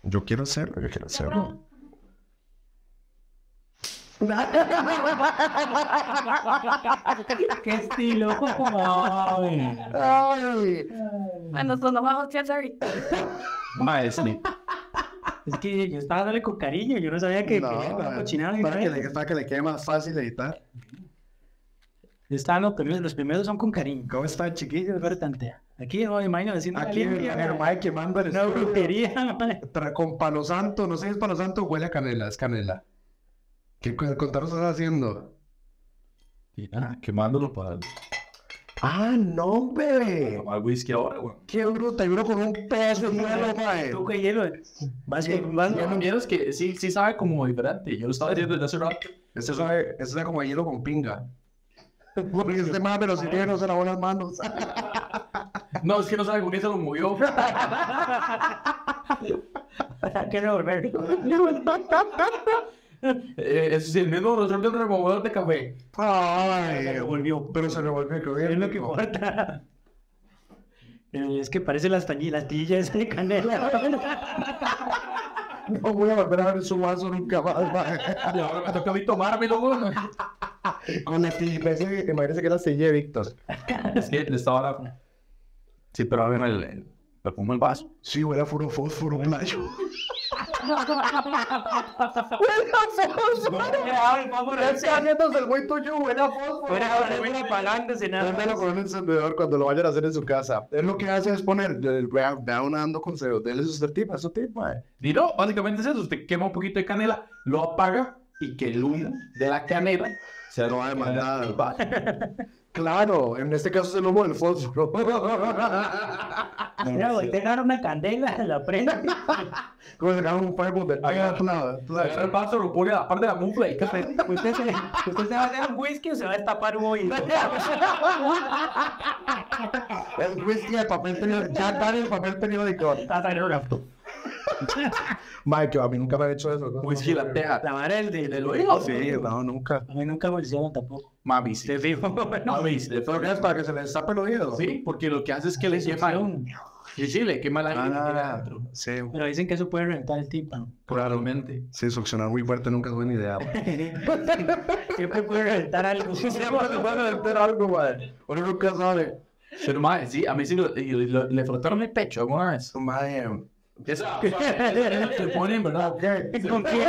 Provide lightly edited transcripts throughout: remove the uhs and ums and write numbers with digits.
Yo quiero hacerlo, yo quiero hacerlo. ¡Qué estilo! Ay. Ay, Bueno, esto no vamos a hacer. Maestro. Es que yo estaba dándole con cariño, yo no sabía que no, cochinada. para que le quede más fácil editar. Yo estaba los primeros son con cariño. ¿Cómo está, chiquillos? Pero tantea. Aquí no me imagino haciendo Aquí el Mike quemando el una estudio. brujería. Con palo santo, no sé si es palo santo o huele a canela, es canela. ¿Qué contaros estás haciendo? Quemándolo para Ah, no, bebé. tomar whisky ahora, güey. Qué bruta, y uno con un pedazo de hielo, mae. Tú que hielo. Vas Sí, vas. Ya no vieras que sí sabe como diferente. Yo lo estaba diciendo desde hace rato. Este sabe como hielo con pinga. Porque este más me lo sirve, no se lavó las manos. No, es que no sabe con qué se lo movió. ¿Para qué revolver? Es el mismo grosor del removedor de café. Ay, Se revolvió. pero se revolvió, creo que Es lo que importa. Es que parece las tastillas de canela. No voy a volver a ver su vaso nunca más, mae. Y ahora me toca a mí tomármelo, güey. Con la imagínese que era silla de Víctor. Es que le estaba la... Sí, pero a ver, el perfume el vaso. Sí, huele a puro fósforo, playo. Está haciéndose el güey tuyo, huele a fósforo. Fuera apagándose nada. Póngalo con un encendedor cuando lo vayan a hacer en su casa. Es lo que hace es poner, vea una dando consejos, dele sus tips, su tip, mae. Y no, básicamente es eso. Usted quema un poquito de canela, lo apaga y que el humo de la canela se No va a al demandar. vaso. Claro, en este caso es el humo del fósforo. Mira, voy a dejar una candela, la prenda. Como se llama un fireball de... Agarra el vaso, lo pone a la parte de la mufla y café. ¿Usted se va a hacer un whisky o se va a destapar un oído? El whisky de papel periódico. Ya está en el papel periódico. Está saliendo un auto. Mike, a mí nunca me han hecho eso, ¿no? Whisky la teja. La madre ¿Del oído? Sí, no, nunca. A mí nunca me lo hicieron tampoco. Mami, sí. Te fijo. Mami, sí. ¿Pero qué es? ¿Para que se les destape el oído? Sí, porque lo que hace es que le lleva... Sí, sí, le quema la aire que tiene Ah, adentro. sí, Pero dicen que eso puede reventar el tímpano. Probablemente. sí, succionar muy fuerte nunca es buena idea. Siempre puede reventar algo. algo, madre. Uno nunca sabe. Pero, madre, sí, a mí sí le frotaron el pecho alguna vez. Madre. Eso, le ponen, ¿verdad? ¿Con quién?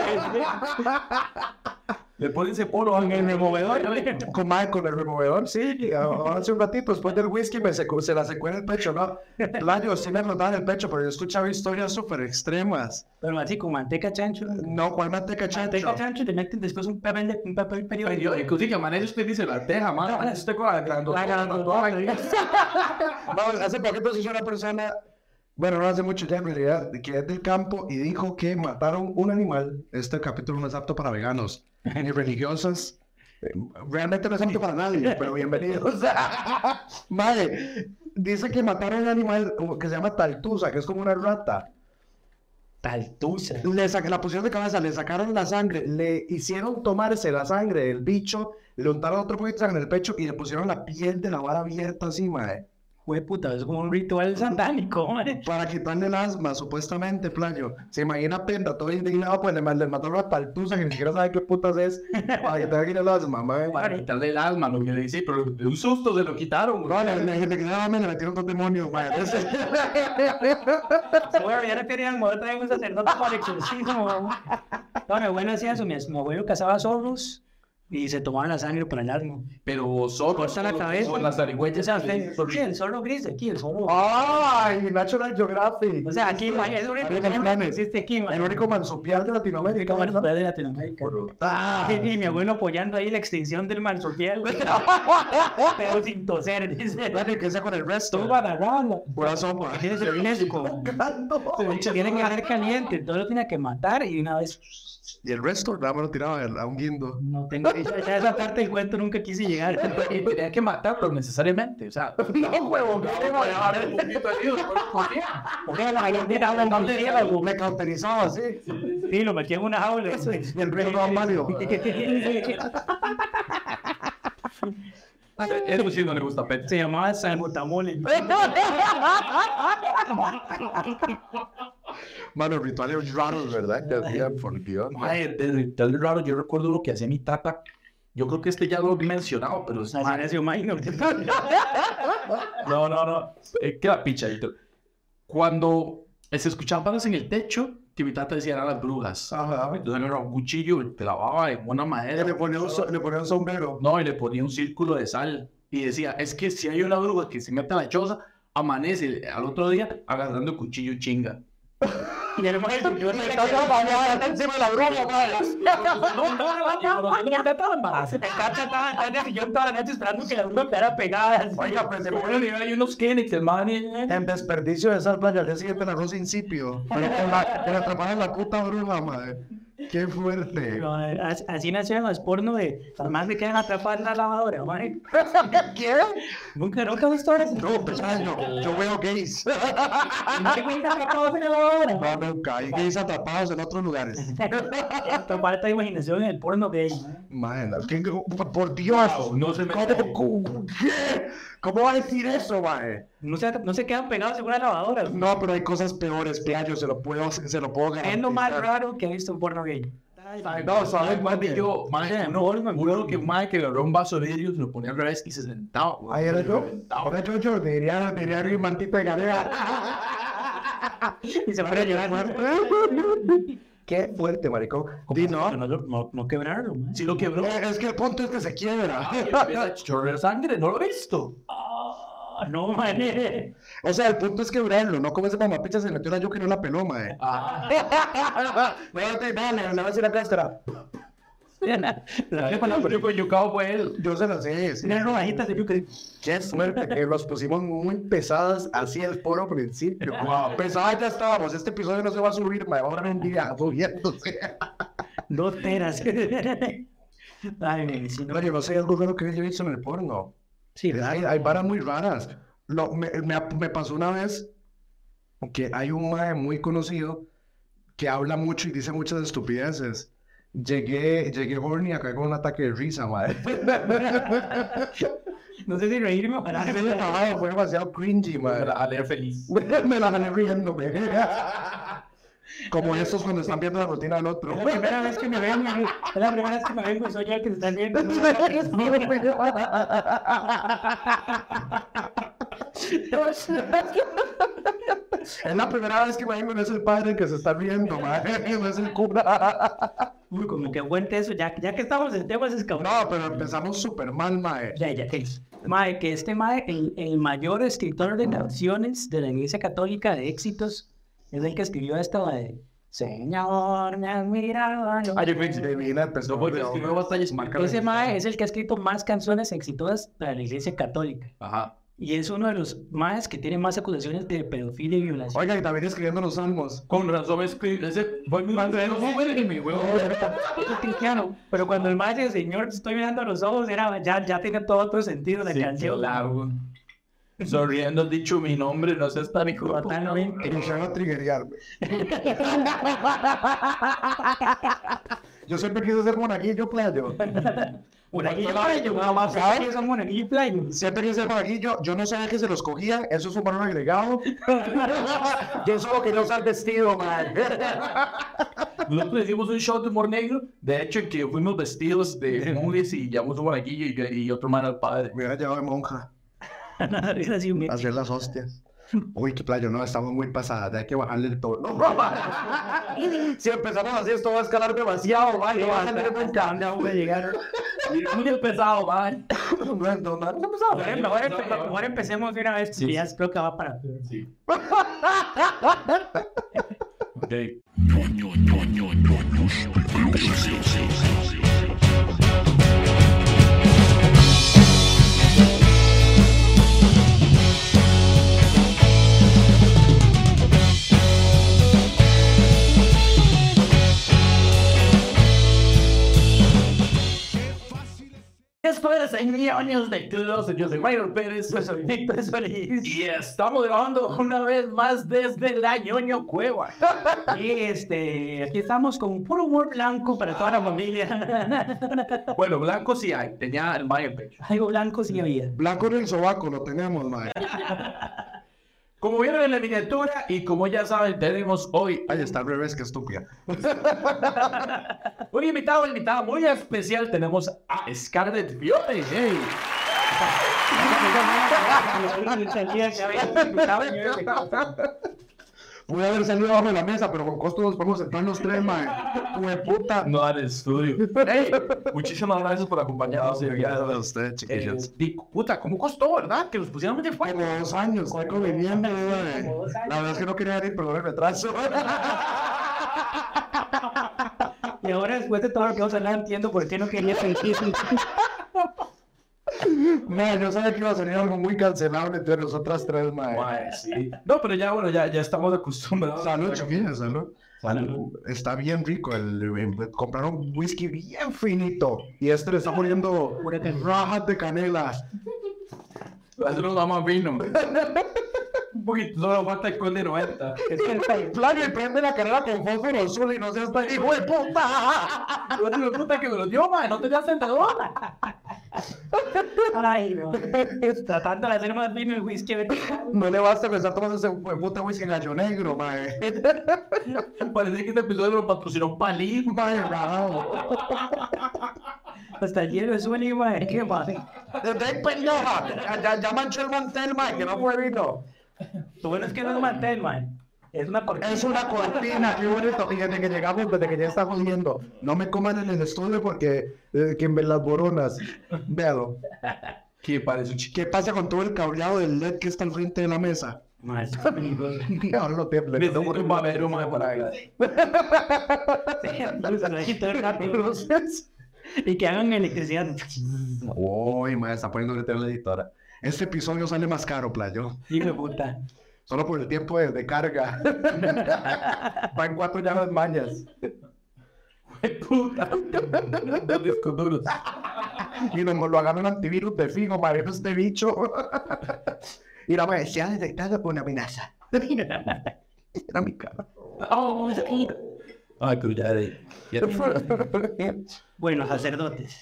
Le ponen ese polo en el removedor. Con el removedor, sí. Hace un ratito, después del whisky, se la secó en el pecho, ¿no? Playo, sí me flotaban el pecho, pero yo he escuchado historias súper extremas. Pero así con manteca chancho. No, ¿cuál manteca chancho? Manteca chancho te meten después un papel periódico. Periódico, sí, que amanece usted dice la teja, mano. Amanece usted con la grandotota. No, hace poquito se hizo una persona, bueno, no hace mucho ya en realidad, que es del campo y dijo que mataron un animal. Este capítulo no es apto para veganos ni religiosos. Realmente no es apto para nadie, pero bienvenidos. Madre, dice que mataron un animal que se llama taltusa, que es como una rata. Taltusa. La pusieron de cabeza, le sacaron la sangre, le hicieron tomarse la sangre del bicho, le untaron otro poquito de sangre en el pecho y le pusieron la piel de la vara abierta así, madre. Fue puta, es como un ritual satánico, madre. Para quitarle el asma, supuestamente, playo. Se imagina Penta todo indignado, pues le mataron a Taltusa, que ni siquiera sabe qué putas es, para que tenga que ir el asma, madre. Para quitarle el alma, lo que le dice, pero de un susto se lo quitaron. No, le metieron dos demonios, madre. Bueno, ya no querían mover también un sacerdote para exorcismo. No, mi abuelo hacía eso, mi abuelo cazaba zorros y se tomaban la sangre para el asma. Pero solo Corta la cabeza. con las O zarigüeyas. sea, sí, el zorro gris de aquí, el zorro. ¡Ay! National Geographic. O sea, aquí es un planes. existe aquí, El único marsupial de Latinoamérica. Cámara Superior de Latinoamérica. Y mi abuelo apoyando ahí la extinción del marsupial. Pero sin toser, dice. Claro, que sea con el resto. Todo agarrado. Pura sopa. Tiene que ser UNESCO. Tiene que dejar caliente, todo lo tiene que matar y una vez. Y el resto, nada más lo tiraba a un guindo. No tengo. Ya esa parte del cuento nunca quise llegar. Y tenía que matarlo necesariamente, o sea. No, huevo, un poquito herido, ¿por qué? Porque la gallina habla en murciélago. me cauterizaba así. Sí, lo metí en una jaula. Y el resto no válido. Eso sí no le gusta Pet. Se llamaba salbutamole. Mano, rituales raros, ¿verdad? Que hacían, por Dios. Mae, de rituales raros, yo recuerdo lo que hacía mi tata. Yo creo que ya lo he mencionado, pero es Así nació Minor. No. Queda pichadito. Cuando se escuchaban pasos en el techo, que mi tata decía eran las brujas. Ajá. Entonces era un cuchillo, te lavaba en una madera. Le ponía un sombrero. No, y le ponía un círculo de sal. Y decía, es que si hay una bruja que se mete a la choza, amanece al otro día agarrando el cuchillo chinga. Y el maestro, yo Está encima de la bruja, madre. El cacha estaba en el sillón toda la noche esperando que la bruja quedara pegada. Oiga, pues Bueno, y hay unos Kleenex, hermano. en desperdicio de esas playas, ya siguiente el arroz insípido. Pero con la atrapada en la puta bruja, madre. Qué fuerte. Así nacieron los pornos de además me quedan atrapados en la lavadora, ¿vale? ¿Qué? Nunca he visto eso. No, pues yo veo gays. No te cuentas atrapados en la lavadora. No, nunca. Hay gays atrapados en otros lugares. Esto falta de imaginación en el porno gay. Madre, por Dios. No se me... ¿Qué? ¿Cómo va a decir eso, madre? No se quedan pegados en una lavadora. No, pero hay cosas peores, playo, se lo puedo garantizar. Es lo más raro que he visto en porno gay. No, ¿sabes? Más de yo, uno que agarró un vaso de vidrio, se lo ponía al revés y se sentaba. Ahí era yo. Ahora yo diría mi mantito de galera. Y se van a llorar. Qué fuerte, maricón. Di no. No quebrarlo, man. Sí lo quebró. Es que el punto es que se quiebra. Empieza a chorrear sangre, no lo he visto. No, man. O sea, el punto es quebrarlo, no como ese mamapicha se metió la yo que no la peló, mae. Dale, la vez la cáscara. Yo fue él. Yo se lo sé. Sí. Tiene rodajitas de yuca. Qué suerte que los pusimos muy pesadas así el puro principio. Wow. Pesadas ya estábamos. Este episodio no se va a subir, mae. Ahora mentira, subiéndose. 2 teras. Ay, mi vecino. No, yo no sé algo raro que yo he visto en el porno. Sí, Hay varas muy raras. Me pasó una vez que hay un mae muy conocido que habla mucho y dice muchas estupideces. Llegué horny acá con un ataque de risa, madre. No sé si reírme o parar. Fue demasiado cringy, madre. A leer feliz. Me la gané riéndome. Como estos cuando están viendo la rutina del otro. Es la primera vez que me ven, es la primera vez que me ven, pues soy yo el que se está viendo. Es la primera vez que me vengo, no es el padre que se está riendo, madre. No es el cura. Uy, como que aguante eso, ya que estamos en temas escapados. No, pero empezamos súper mal, mae. Ya. Mae, que este mae, el mayor escritor de canciones de la Iglesia Católica de éxitos, es el que escribió esta de Señor, me has mirado. Yo me divina, empezó por Ese mae es el que ha escrito más canciones exitosas para la Iglesia Católica. Ajá. Y es uno de los maes que tiene más acusaciones de pedofilia y violación. Oiga, y también escribiendo los salmos. Con razón escribí. Ese fue mi madre. No fue mi huevo. Es cristiano, pero cuando el mae dice, Señor, te estoy mirando a los ojos, ya tiene todo otro sentido la canción. Claro. Sonriendo has dicho mi nombre, no seas tan hijo de puta. Y me van a triggerearme. Yo siempre quise ser monaguillo, playo. Monaguillo playo, nada más. ¿Sabes qué son monaguillo playo? Siempre quise ser monaguillo. Yo no sabía que se los cogían. Eso es un valor agregado. Yo solo quería usar vestido, man. Nosotros hicimos un show de humor negro. De hecho, que fuimos vestidos de mujeres y llamamos un monaguillo y otro man al padre. Me hubiera llevado de monja. Era así un... A hacer las hostias. Uy, qué playo, no, estamos muy pasadas, hay que bajarle el tono. Si empezamos así, esto va a escalar demasiado, man. No va a tener un cambio, voy a llegar. Muy pesado, man. Mejor empecemos de una vez, Sí. ya creo que va para... Sí. Ok. Después de millones de closet, yo soy Mayron Pérez, Pues soy Víctor Solís. y estamos grabando una vez más desde la ñoño cueva. Y aquí estamos con puro humor blanco para toda la familia. Bueno, blanco sí hay, tenía el mayo en pecho. Algo blanco sí había. Blanco en el sobaco lo tenemos, man. Como vieron en la miniatura y como ya saben, tenemos hoy Ahí está al revés, que estúpida. un invitado muy especial. Tenemos a Scarlett Fiore. Hey. Pude haber salido abajo de la mesa, pero con costo nos podemos sentar los tres, mae. Puta. No al estudio. Hey, muchísimas gracias por acompañarnos. Gracias a usted, chiquillos. Puta, ¿cómo costó, verdad? Que los pusieron de fuego. Como 2 años, estoy conviviendo, mae. Como 2 años. La verdad es que no quería venir, pero el retraso. Y ahora después de todo lo que vamos a hablar entiendo por qué no quería sentir. Man, yo sabía que iba a salir algo muy cancelable entre nosotras tres, mae. Mae, sí. No, pero ya, bueno, ya estamos acostumbrados. Salud, chiquillos, salud. Salud. Está bien rico. Compraron un whisky bien finito. Y este le está poniendo rajas de canela. Eso nos da más vino. Un poquito, solo falta el Conde 90. Flavio, y prende la canela con fósforo azul y no seas tan hijo de puta. No te lo puta que me lo dio, mae. No te das sentador. Ay, no. Tratando de hacer más vino el whisky. No le basta pensar tomando ese puta whisky gallo negro, mae. Parece que este episodio lo patrocinó Palín. Mae, bravo. Hasta el hielo es un igual. ¿Qué pasa? De pendeja. Ya manché el mantel, mae, que no fue vino. Lo bueno es que no es un mantel, man. Es una cortina. Es una cortina, qué bonito. Y desde que llegamos, desde que ya está jodiendo. No me coman en el estudio porque que me las boronas. Véalo. Que parece un chico. ¿Qué pasa con todo el cableado del LED que está al frente de la mesa? Man, Ahora no tiemble. Me tengo un babero, mae, por ahí. y que hagan electricidad. Uy, madre, está poniendo ahorita la editora. Este episodio sale más caro, playo. Hijo de puta. Solo por el tiempo de carga. Va en 4 llaves mañas. Puta. Dos discos duros. Y nos lo agarran antivirus de fijo, madre, este bicho. Y la madre, se ha detectado una amenaza. Era mi cara. Oh, Ay, pero ya de. bueno, sacerdotes.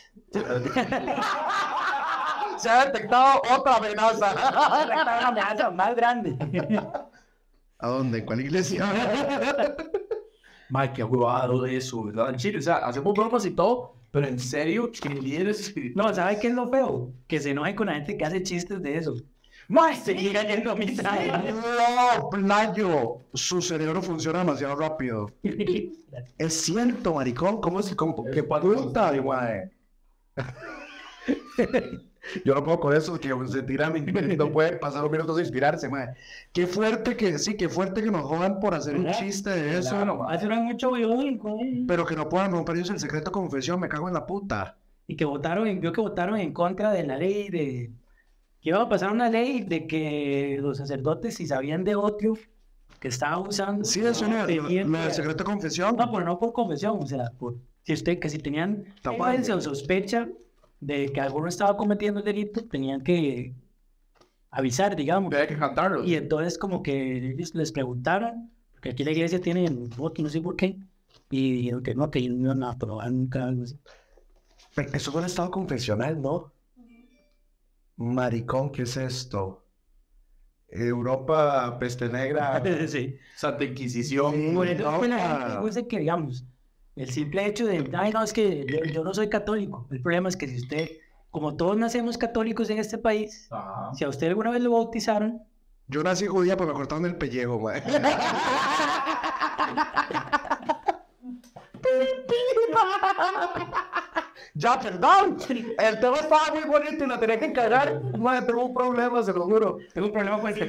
Se ha detectado otra amenaza. Una amenaza más grande. ¿A dónde? ¿En cuál iglesia? Mae, qué huevado de eso, ¿verdad? En serio, o sea, hacemos bromas y todo, pero en serio, que líderes espirituales. No, ¿sabes qué es lo feo? Que se enojen con la gente que hace chistes de eso. ¡Mae! Seguir yendo a misa. No, playo. Su cerebro funciona demasiado rápido. Es cierto, maricón. ¿Cómo es? ¿Qué puta, güey? Yo no puedo con eso, que se tira, no puede pasar los minutos de inspirarse, mae. Qué fuerte que nos jodan por hacer un chiste de eso. Hace mucho güey. Pero que no puedan romper ellos el secreto de confesión, me cago en la puta. Y que votaron en contra de la ley de... Que iba a pasar una ley de que los sacerdotes, si sabían de otro que estaba usando... Sí, eso no tenían el que- secreto de confesión. No, pero no por confesión, o sea, si tenían evidencia o sospecha de que alguno estaba cometiendo el delito, tenían que avisar, digamos. Hay que cantarlo. Y entonces como que ellos les preguntaron, porque aquí la iglesia tiene el voto, no sé por qué, y dijeron que no aprobaron nunca algo así. Pero eso fue el estado confesional, ¿no? Maricón, ¿qué es esto? Europa, peste negra. Sí. Santa Inquisición. Sí. Por eso fue la Europa. gente dice que, digamos, el simple hecho de, ay, no, es que yo no soy católico. El problema es que si usted, como todos nacemos católicos en este país, Ajá. si a usted alguna vez lo bautizaron, Yo nací judía, pero me cortaron el pellejo, mae. Ya, perdón. El tema estaba muy bonito y lo tenía que encargar. Mae, tengo un problema, se lo juro. tengo un problema con el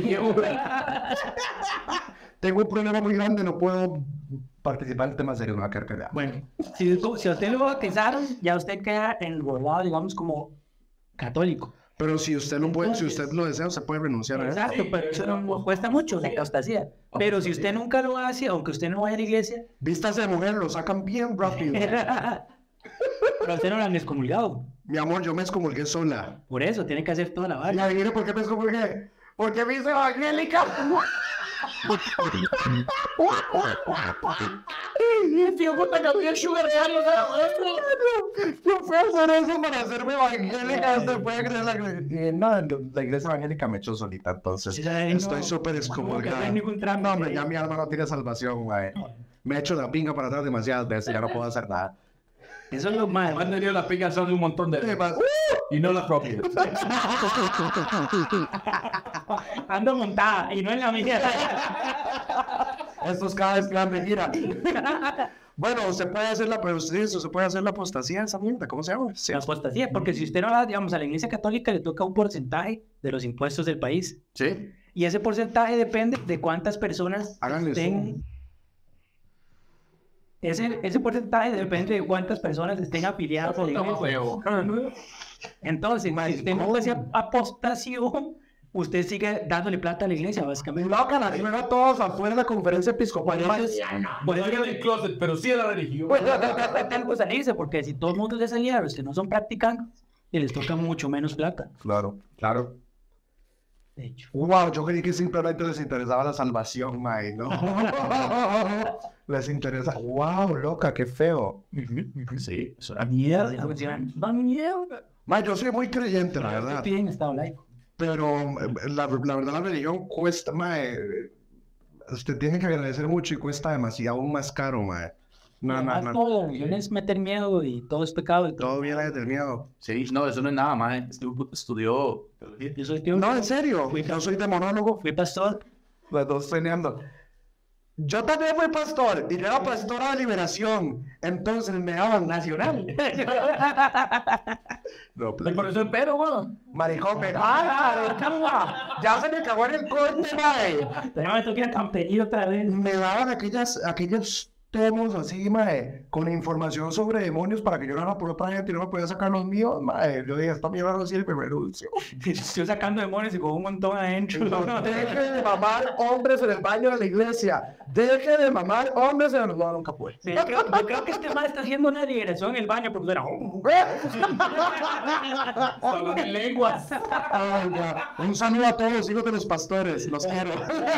Tengo un problema muy grande, no puedo participar en temas serios, me va a quedar callado. Bueno, si a usted lo bautizaron, ya usted queda enrolado, digamos, como católico. Pero si usted no puede, si usted lo desea, se puede renunciar a eso. Exacto, pero eso no cuesta mucho, la apostasía. Pero si usted nunca lo hace, aunque usted no vaya a la iglesia, Vístase de mujer, lo sacan bien rápido. pero usted no lo han excomulgado. Mi amor, yo me excomulgué sola. Por eso, tiene que hacer toda la Y vara. adivine por qué me excomulgué. Porque me hice evangélica. Tío, puta, cambié el sugar real. Yo fui a hacer eso para hacerme evangélica. Se puede creer la iglesia evangélica me echó solita, entonces. Sí, no. Estoy súper No excomulgado. hay ningún trámite. No, hombre, ya mi alma no tiene salvación, mae. Me he hecho la pinga para atrás demasiadas veces, ya no puedo hacer nada. Eso es lo más. Me han tenido la pinga son de un montón de Sí, mae. y no la propia. Ando montada y no en la mía. Esto es cada vez que me gira. Bueno, se puede hacer se puede hacer la apostasía, esa mierda, ¿cómo se llama? Sí. La apostasía, porque si usted no va, digamos, a la iglesia católica le toca un porcentaje de los impuestos del país. Sí. Y ese porcentaje depende de cuántas personas Háganle estén... Ese porcentaje depende de cuántas personas estén afiliadas a la iglesia. Entonces, si usted no hace apostación, usted sigue dándole plata a la iglesia, básicamente. No, cara, si no era todos afuera de la conferencia episcopal. Bueno, yo del closet, pero sí de la religión. Tengo que salirse, porque si todo el mundo se salía, los que no son practicantes, y les toca mucho menos plata. Claro, claro. De hecho. Wow, yo creí que simplemente les interesaba la salvación, mae, ¿no? Les interesa. Wow, loca, qué feo. Sí, eso era mierda. Da mierda. Mae, yo soy muy creyente, la verdad. Piden estado laico. Pero la verdad, la religión cuesta, mae. Usted tiene que agradecer mucho y cuesta demasiado, aún más caro, mae. No, Además, todo la religión es meter miedo y todo es pecado. Y todo. Todo viene del miedo. Sí, no, eso no es nada, mae. Estudió. Yo soy tío. No, en serio. Yo soy demonólogo. Fui pastor. Los dos teniendo. Yo también fui pastor y yo era pastora de liberación. Entonces me daban nacional. No, Por eso el pero, weón. maricón, ya se me acabó en el corte, mae. Pero me toqué campelillo otra vez. Me daban aquellos tomos así, mae, con información sobre demonios para que yo no la por otra gente y no me podía sacar los míos, mae. Yo dije, esta mierda no sirve, me renuncio. Estoy sacando demonios y con un montón adentro. Deje de mamar hombres en el baño de la iglesia. Deje de mamar hombres en el... No, nunca pude. Sí, yo creo que este man está haciendo una liberación en el baño, porque era... Solo en lenguas. Ay, ya. Un saludo a todos los hijos de los pastores, los quiero.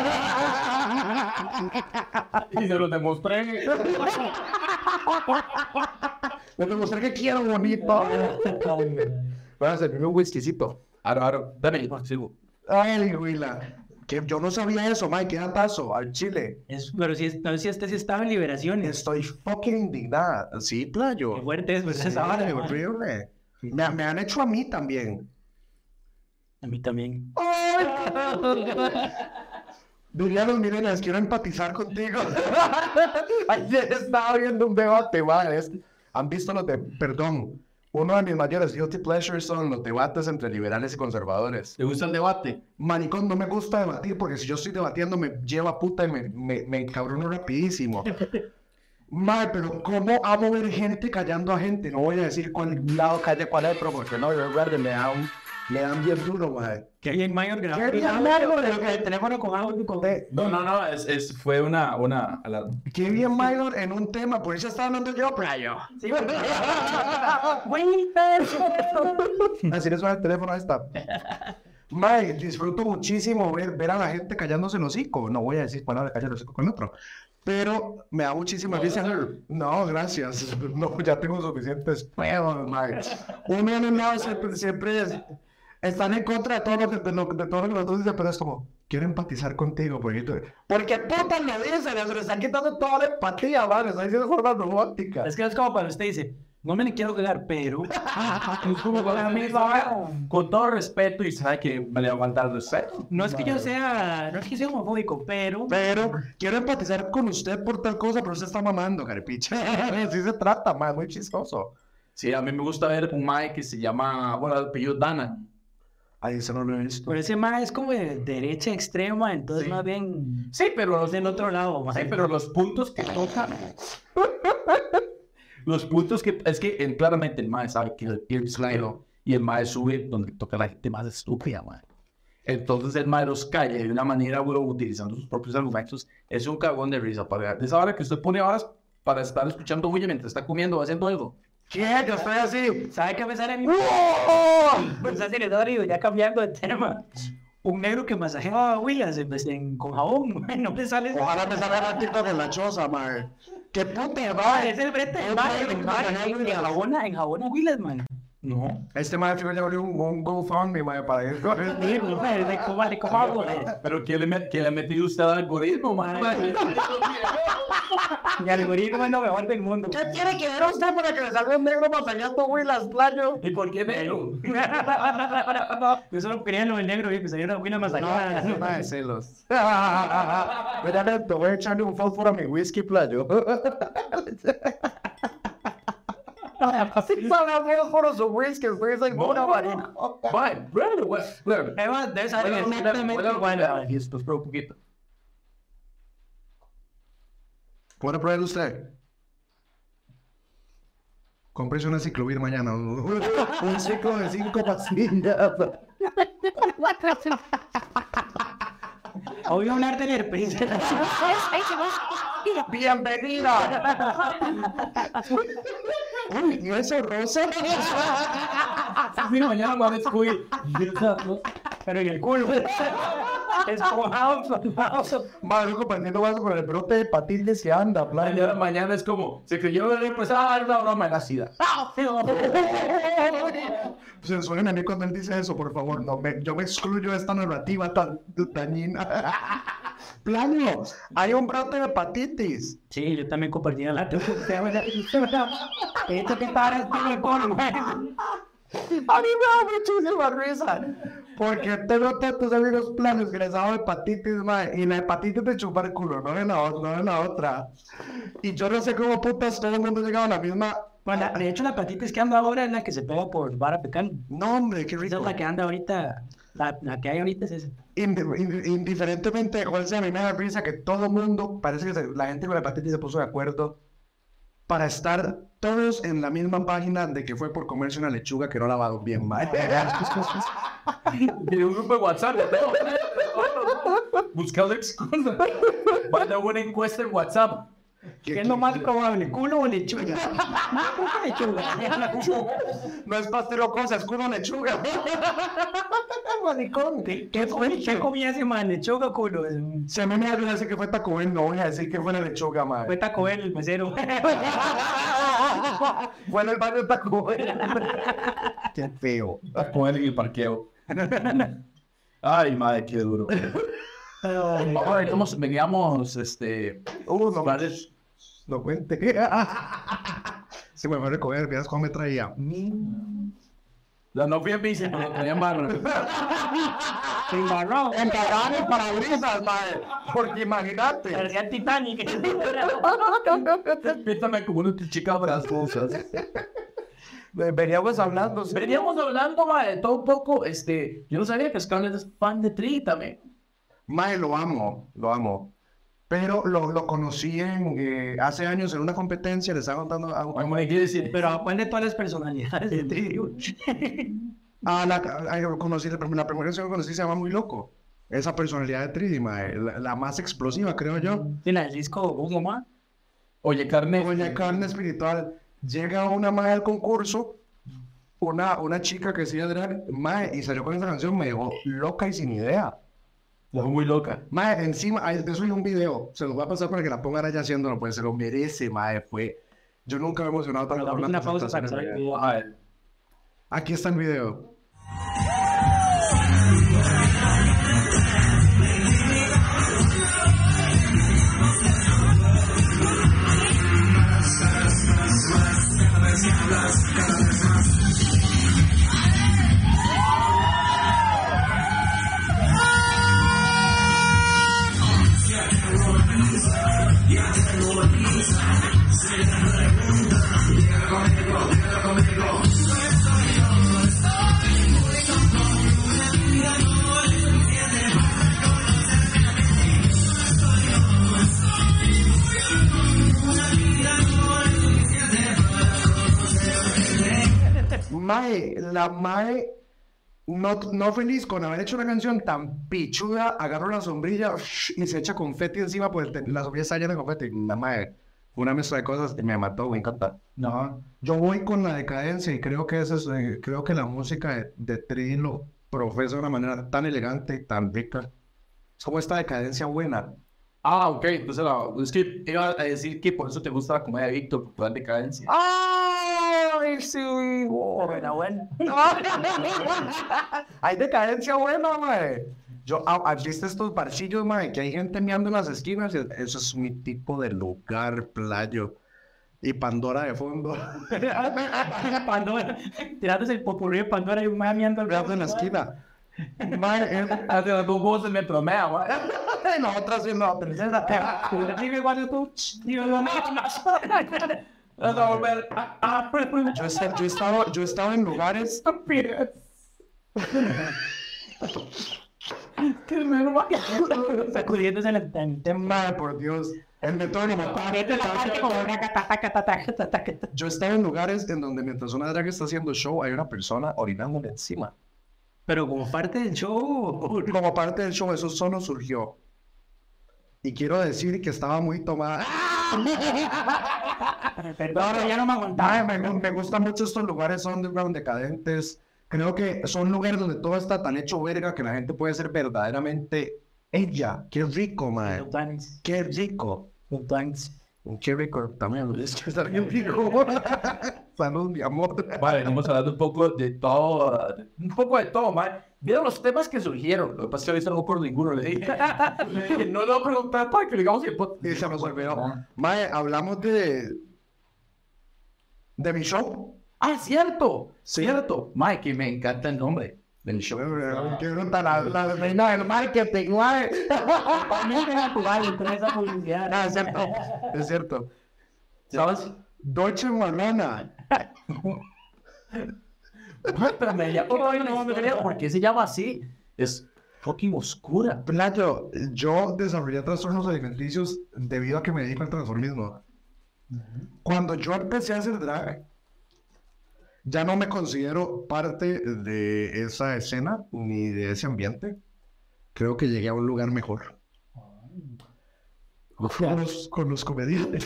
Y se lo demostré. Les demostré que quiero bonito. Voy a servirme un whiskycito. Aro, dame, sigo. Ay, Huila. Que yo no sabía eso, Mike. ¿Qué tazo al chile? Pero si, no sé si este sí estaba en liberaciones. Estoy fucking indignada. Sí, playo. Qué fuerte es, pues, Esa vara es horrible. Me han hecho a mí también. A mí también. ¡Ay! Dirían los millennials, quiero empatizar contigo. Ayer estaba viendo un debate, madre. ¿Han visto los de... Perdón, uno de mis mayores guilty pleasures son los debates entre liberales y conservadores. ¿Te gusta el debate? Maricón, no me gusta debatir porque si yo estoy debatiendo me lleva a puta y me encabrono rapidísimo. Madre, pero ¿cómo amo ver gente callando a gente? No voy a decir cuál lado calla cuál es, pero porque no, yo recuerdo, me dan bien duro, madre. Qué bien mayor grabado. Qué bien mayor, El teléfono con audio con... No, fue una Qué bien mayor en un tema, por eso estaba hablando yo, playo. Sí, Así le suena el teléfono a esta. Mae, disfruto muchísimo ver a la gente callándose el hocico. No voy a decir palabras de callar el hocico con otro. Pero me da muchísima risa. No, gracias. No, ya tengo suficientes pedos, mae. Uno en un lado siempre están en contra de todo lo que los dos dicen, pero es como, quiero empatizar contigo, porque puta lo dicen, se le están quitando toda la empatía, madre, está diciendo de forma robótica. Es que es como cuando usted dice, no me le quiero quedar, pero... es como con la misma, con todo respeto y sabe que me le va a aguantar el respeto. No es que yo sea, no es que sea homofóbico, pero quiero empatizar con usted por tal cosa, pero usted está mamando, caripicha. Así se trata, man, muy chistoso. Sí, a mí me gusta ver un mae que se llama, bueno, el apellido Dana. Ay, eso no lo he visto. pero ese mae es como de derecha extrema, entonces Sí. más bien Sí, pero es del otro lado, mae. sí, pero los puntos que toca. Los puntos que. Es que claramente el mae sabe que el slide y el mae sube donde toca la gente más estúpida, mae. Entonces el mae los calla de una manera, güey, utilizando sus propios argumentos. Es un cagón de risa. De esa hora que usted pone horas para estar escuchando bulla mientras está comiendo o haciendo algo. ¿Qué? Yo estoy así. ¿Sabe qué me sale a mí? ¡Oh! Pues así le doy, ya cambiando de tema. Un negro que masajeaba a Williams con jabón, mae, no me sale. Ojalá me salga el TikTok en la choza, mae. ¡Qué puta, Ah, es el brete del mae, en jabón a Willis, man. No. Este mae fijo ya abrió un GoFundMe, mae, para ir con el Sí, mujer, de cómo hago, Pero ¿quién le metió usted al algoritmo, man? Mi algoritmo es lo mejor del mundo. ¿Qué tiene que ver usted para que le salga un negro masacrando Willas, playo? ¿Y por qué negro? Yo solo quería lo del negro y me salieron Willis masacradas. No, de celos. Mira, te voy a echarle un fósforo a mi whisky, playo. Sí, sabe a fósforo su whisky, güey, soy una varina. Bye, brother, brother. Eva, debe saber exactamente igual. Y esto es un poquito. ¿Puede probar usted? Cómprese una ciclovir mañana. Un ciclo de 5 pastillas. Hoy voy a hablar del herpes. ¡Bienvenida! Uy, ¿no es rosa? Mira, mañana me descubrir. Pero en el culo. Esponjado. Madre, compartiendo vaso con el brote de hepatitis que anda, playa. Mañana es como, se creyó que empezaba a dar una broma en la sida. Censuren a mí cuando él dice eso, por favor. No, yo me excluyo de esta narrativa tan dañina. Plano, hay un brote de hepatitis. Sí, yo también compartí la esto que para el cono. A mí me da muchísima risa. Porque tengo tantos amigos planos que les ha dado hepatitis, mae. Y la hepatitis de chupar el culo, no de la otra. Y yo no sé cómo putas todo el mundo llegaba a la misma. Bueno, de hecho, la hepatitis que anda ahora es la que se pega por vara pecana. No, hombre, qué Esa rico. es la que anda ahorita. La que hay ahorita es esa. Indiferentemente de cuál sea, a mí me da risa que todo el mundo, parece que la gente con la hepatitis se puso de acuerdo para estar todos en la misma página de que fue por comerse una lechuga que no lavaron bien, mae. Y un grupo de WhatsApp. Buscando excusas. Manda una encuesta en WhatsApp. ¿Qué es lo más probable? ¿Culo o lechuga? Lechuga. No es pastel o cosa, es culo lechuga. Maricón. ¿Qué comía ese man? ¿Lechuga o culo? Si a mí me da decir que fue Taco Bell, no voy a decir que fue la lechuga, Fue mae. Taco Bell, el mesero. Fue en el barrio de Taco Bell. Qué feo. Con él en el parqueo. Ay, madre, qué duro. Ahora, ¿cómo veníamos, No, bares? no cuente. Se me fue a recoger, miras cómo me traía. No fui en bici, pero traían barro. Embarrado. Embarraron el parabrisas, mae. Porque imagínate. Parecía Titanic. Pítame como una chica brazosas. Veníamos hablando. ¿sí? Veníamos hablando, madre, todo un poco, yo no sabía que Scarlett es fan de Tri también. Mae, lo amo. Pero lo conocí hace años en una competencia, le estaba contando a ¿Cómo le quiere decir? Pero ¿cuál de todas las personalidades de Tridio? conocí, la primera canción que conocí se llama Muy Loco. Esa personalidad de Tridi, mae, la más explosiva, creo yo. ¿Tiene el disco Hugo Ma? Oye, carne. Doña Carne Espiritual. Llega una mae al concurso, una chica que hacía drag, mae, y salió con esa canción, me dejó loca y sin idea. La muy loca. Mae, encima, de eso hay un video, se los voy a pasar para que la pongan allá haciéndolo, pues se lo merece, mae, yo nunca me he emocionado tanto por Una pausa para presentación saber de video. A ver. Aquí está el video. Mae, la Mae, no feliz con haber hecho una canción tan pichuda, agarra una sombrilla y se echa confeti encima, pues la sombrilla está llena de confeti. La Mae, una mezcla de cosas que me mató, me encanta. No, yo voy con la decadencia y creo que creo que la música de Tri lo profesa de una manera tan elegante y tan rica. Es como esta decadencia buena. Ah, ok, entonces es que iba a decir que por eso te gusta la comedia de Víctor, por la decadencia. ¡Ay, sí! Bueno, bueno. Hay decadencia buena, mae. ¿Viste estos barcillos, mae? Que hay gente meando en las esquinas. Eso es mi tipo de lugar, playo. Y Pandora de fondo. Pandora, tirándose el popurrí de Pandora y un mae mirando al Meando en la esquina. Mae, Hace las dos voces me promea, güey. nosotras siendo la princesa. Dime cuando tú. Digo, no, Vamos a volver. Yo he estado en lugares. sacudiéndose en el tente. Mae, por Dios. El metónomo. Yo he estado en lugares en donde mientras una drag está haciendo show, hay una persona orinándole encima. Pero como parte del show. Como parte del show, eso solo surgió. Y quiero decir que estaba muy tomada. Perdón, ya no me aguantaba. Ay, me gustan mucho estos lugares underground decadentes. Creo que son lugares donde todo está tan hecho verga que la gente puede ser verdaderamente ella. Qué rico, man. Qué rico. Qué rico también. Es que está bien rico. Salud, mi amor. Vale, vamos hablando un poco de todo. Un poco de todo, man. Mira los temas que surgieron. Lo que pasa es que ahorita no por ninguno le dije. No lo pregunté para que digamos que. Y se nos olvidó. Mae, hablamos de mi show. Ah, cierto. Sí. Cierto. Mike, que me encanta el nombre del show. Qué brutal, la reina del marketing, mae. También es natural entre esa publicidad. Ah, es cierto. Es cierto. ¿Sabes? Dolce Banana. Espérame, ya por hoy no me creo. ¿Por qué se llama así? Es fucking oscura. Playo, yo desarrollé trastornos alimenticios debido a que me dedico al transformismo. Cuando yo empecé a hacer drag, ya no me considero parte de esa escena ni de ese ambiente. Creo que llegué a un lugar mejor. Con los comediantes.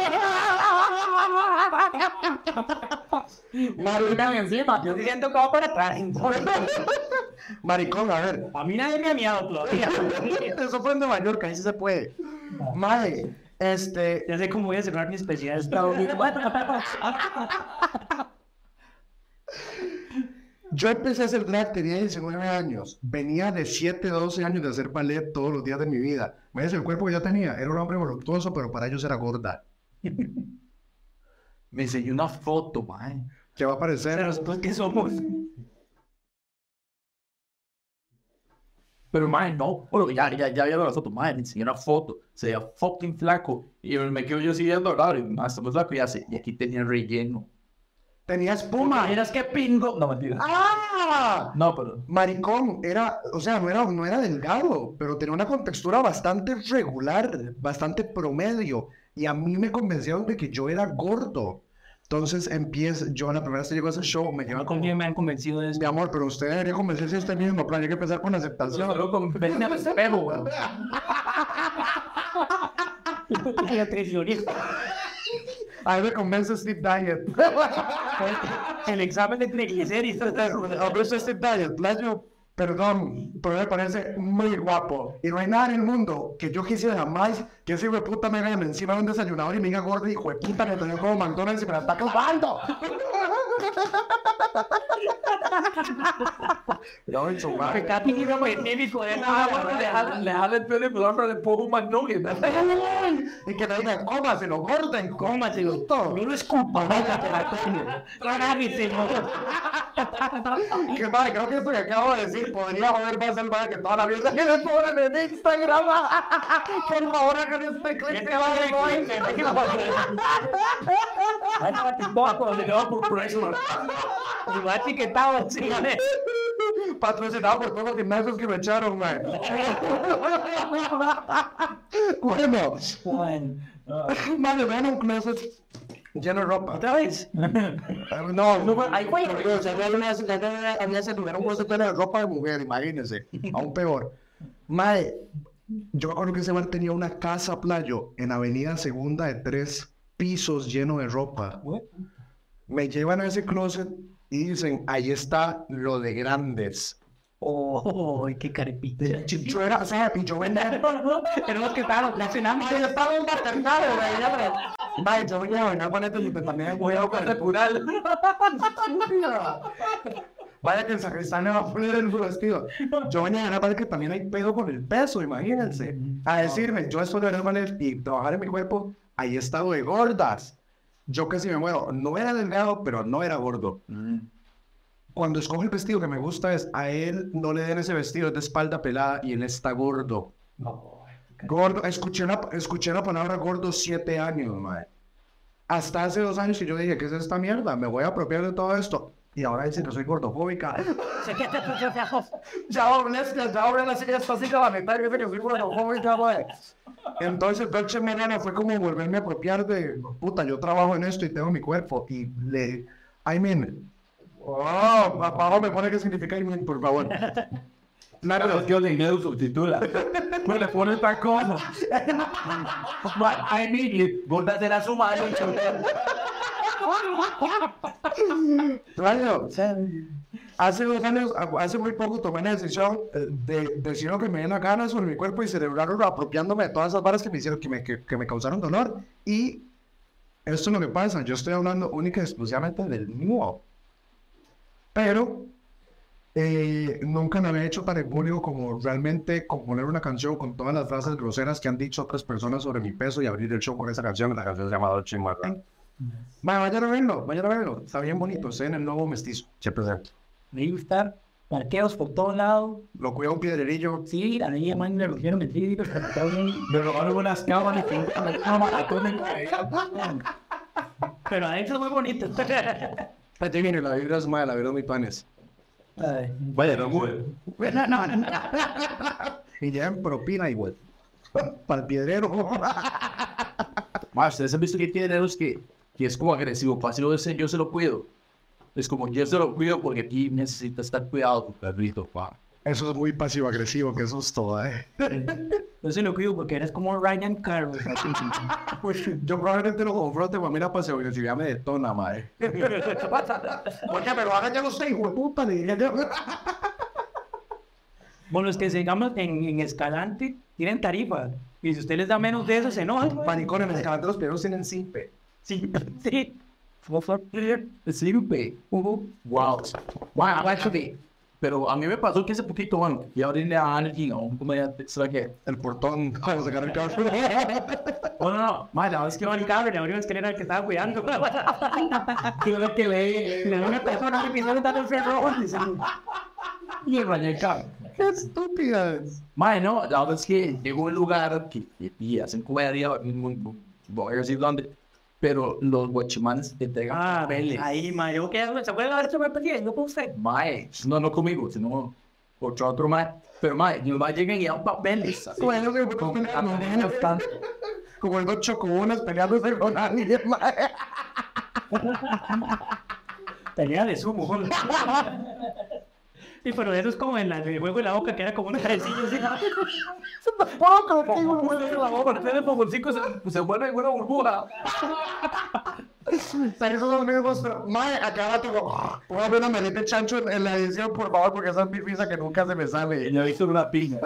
Marina encima. Yo siento como para atrás. Maricón, a ver. A mí nadie me ha miado todavía. Eso fue en Nueva York, ahí sí se puede. Madre, Ya sé cómo voy a cerrar mi especial. yo empecé a hacer drag, tenía 19 años. Venía de 7, 12 años de hacer ballet todos los días de mi vida. ¿Ves el cuerpo que yo tenía? Era un hombre voluptuoso, pero para ellos era gorda. Me enseñó una foto, man. ¿Qué va a parecer? Pero nosotros qué somos. Pero, man, no. Bueno, ya vieron la foto, man. Me enseñó una foto. Se veía fucking flaco. Y me quedo yo siguiendo, claro. Y más, estamos flaco y hace. Y aquí tenía relleno. Tenía espuma. Miras qué pingo. No, mentira. ¡Ah! No, pero. Maricón, o sea, no era delgado, pero tenía una contextura bastante regular, bastante promedio. Y a mí me convencieron de que yo era gordo. Entonces yo la primera vez que llego a ese show, me llevan como, ¿Con quién me han convencido de eso? mi amor, pero usted debería convencerse de usted mismo, plan, hay que empezar con aceptación. Solo con verme al espejo, weón. A mí me convence Steve Diet. El examen de triglicéridos. A veces Steve Diet, playo, perdón, pero me parece muy guapo. Y no hay nada en el mundo que yo quisiera jamás que ese hijo de puta me gane encima de un desayunador y me diga gordo, hijo de puta, que tengo como McDonald's y me la está clavando. No, en su madre. Pecati iba magnífico de nada. Le jala el pelo y me da de poco más nugget. Y que te digan, cómaselo, gorden, Cómaselo. todo. No lo escupa, no te la coño. Trágatelo. Que madre, creo que esto que acabo de decir podría joder más el madre que toda la vida que me ponen en Instagram. Por favor, hagan este clip de Ay, no, te poco, le doy por preso. Y va etiquetado así, ¿vale? Patrocinado por todos los gimnasios que me echaron, man. Bueno, madre, vean un closet lleno de ropa. ¿Otra vez? No, Ay, güey. o sea, había ese lugar un closet lleno de ropa de mujer, imagínense. Aún peor. Madre, yo me acuerdo que ese bar tenía una casa playo en Avenida Segunda de 3 pisos lleno de ropa. Me llevan a ese closet y dicen, ahí está lo de grandes. Oh, qué carepita. Yo era, o sea, y yo venía. Tenemos que estar relacionando. Yo estaba en maternal, güey. Vaya, yo venía a venir con esto y también voy a buscar plural. Vaya que el sacristán le va a poner el vestido. Yo venía a ganar que también hay pedo con el peso, imagínense. A decirme, yo esto de verdad manera y trabajar en mi cuerpo, ahí he estado de gordas. Yo casi me muero. No era delgado, pero no era gordo. Cuando escojo el vestido que me gusta es, a él no le den ese vestido, es de espalda pelada y él está gordo. Gordo, escuché la palabra gordo 7 años, madre. Hasta hace 2 años que yo dije, ¿qué es esta mierda? Me voy a apropiar de todo esto. Y ahora dicen que soy gordofóbica. Ya hablé la serie específica la mitad que soy gordofóbica, madre. Entonces, Dolce Menana fue como volverme a apropiar de, puta, yo trabajo en esto y tengo mi cuerpo. Y I mean, abajo me pone qué significa I mean, por favor. La cuestión de inglés subtitula. No le pones tal cosa. I mean, gorda será su madre. Claro, hace 2 años, hace muy poco tomé la decisión de decir lo que me den la gana sobre mi cuerpo y celebrarlo apropiándome de todas esas varas que me hicieron, que me causaron dolor. Y esto es lo que pasa, yo estoy hablando única y exclusivamente del mío. Pero nunca me había hecho tan en público como realmente componer una canción con todas las frases groseras que han dicho otras personas sobre mi peso y abrir el show con esa canción. La canción se llama Dolce Martin. Vayan a verlo, está bien bonito, estoy en el nuevo mestizo, se presenta. Me gusta, parqueos por todos lados. Lo cuida un piedrerillo. Sí, a mí me lo quiero meter, Me robaron unas cámaras y pero adentro es muy bonito. Ahí viene, la vibra es mala, la vibra es muy panes. Vaya, no, güey. No. Y ya en propina igual. Para el piedrero. Más, ustedes han visto que tiene dedos que es como agresivo. Fácil yo se lo cuido. Es como yo se lo cuido porque aquí necesita estar cuidado con perrito, pa. Eso es muy pasivo-agresivo, que eso es todo, Yo se lo cuido porque eres como Ryan Carroll. Yo probablemente lo confronte, pues mira, pasivo-agresividad me detona, madre. Porque me lo hagan ya no sé, hijo de puta, le diría yo. Bueno, los que sigamos en Escalante tienen tarifa. Y si usted les da menos de eso, se enojan. Panicón, en el Escalante los piedros tienen simpe. Sí. Sirve. Wow, actually. Pero a mí me pasó que hace poquito, bueno, y ahorita a alguien, o un comediante, ¿será que? El portón, vamos a sacar el carro. No. Madre, la vez que va el cable, le abrió la escalera que estaba cuidando. Creo que le da una persona que empieza a estar en ferro. Y rayé el cable. ¡Qué estúpidas! Madre, no, la verdad es que llegó un lugar que y hacen comedia, voy a decir dónde, pero los guachimanes te entregan papeles. Ahí, madre, yo que se puede dar sobre perdiendo con usted. Mae, no conmigo, sino otro mae. Pero mae, los mae llegan y dan papeles. Así, Bueno, que como el chocobonas peleándose con alguien, madre. Pelea de sumo, joder. Sí, pero eso es como en el juego de la boca, que era como una cabecilla así. se vuelve una burbuja. Pero esos amigos, madre, acá tengo. Voy a ver una manita de chancho en la edición, por favor, porque esa es mi risa que nunca se me sale. Yo he visto una piña.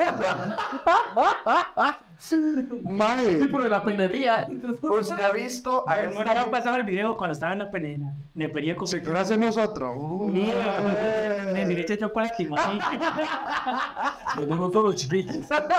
Madre. Sí, por la pinería. ¿Usted ha visto? A No me pasaba el video cuando estaba en la penena. Me pedía con... Si tú lo haces nosotros. En derecha chocolate, man. Yo tengo todos los chiquitos.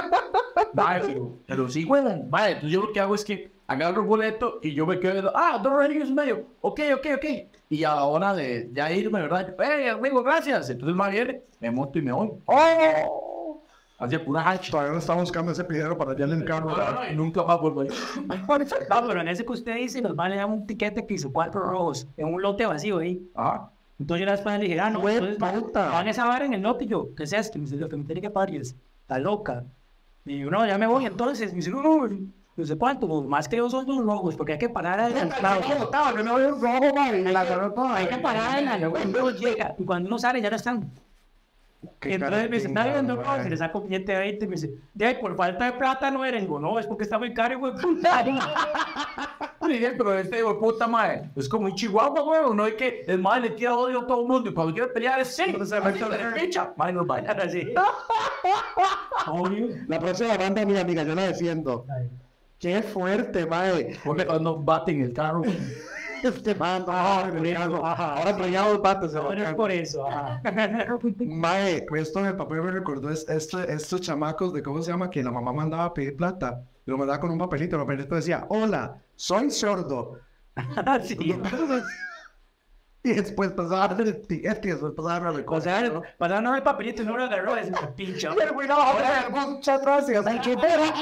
Pero sí, güey. Vale, entonces yo lo que hago es que agarro el boleto y yo me quedo, $2.50. Ok. Y a la hora de ya irme, ¿verdad? Amigo, gracias. Entonces el man viene, me monto y me voy. ¡Oh! Hacía pura hacha. Todavía no estamos buscando ese piedro para allá en el carro. No, y nunca más vuelvo ahí. No, pero en ese que usted dice, nos van a dar un tiquete que hizo 4 rojos en un lote vacío ahí. Ajá. Entonces yo la después le dije, no, Güey, entonces puta. van a esa vara en el lote y yo, ¿qué es esto? Me dice, lo que me tiene que pagar es, está loca. Y yo, no, ya me voy entonces. Me dice, no sé cuánto, más que yo son 2 rojos, porque hay que parar adelantado. Yo me voy un rojo, madre. Hay que parar adelantado. Llega, y cuando uno sale ya no están. Entonces me dice, está viendo, no, se le saco un billete de 20 y me dice, de ahí, por falta de plata no eres. Digo, no, es porque está muy caro, güey, puta. dije, pero este hijo de puta, mae, es como un chihuahua, güey, no es que el mae le tira odio a todo el mundo y cuando quiere pelear es sí, se mete de pincha, mae, no vaya. Así. Obvio. La próxima banda, mi amiga, yo la defiendo. Qué fuerte, mae. Cuando baten el carro. Este man, ahora traía dos bates. Bueno, es por eso. Ajá. Mae, esto en el papel me recordó estos chamacos de cómo se llama, que la mamá mandaba a pedir plata. Y lo mandaba con un papelito. El papelito decía, hola, soy sordo. Sí. Y después pasaba a darle el ticket y después pasaba a darle O cosas. sea, pasaron el papelito y no lo agarró, es una pincha. Pero güey, no, muchas gracias. Ay, qué pena.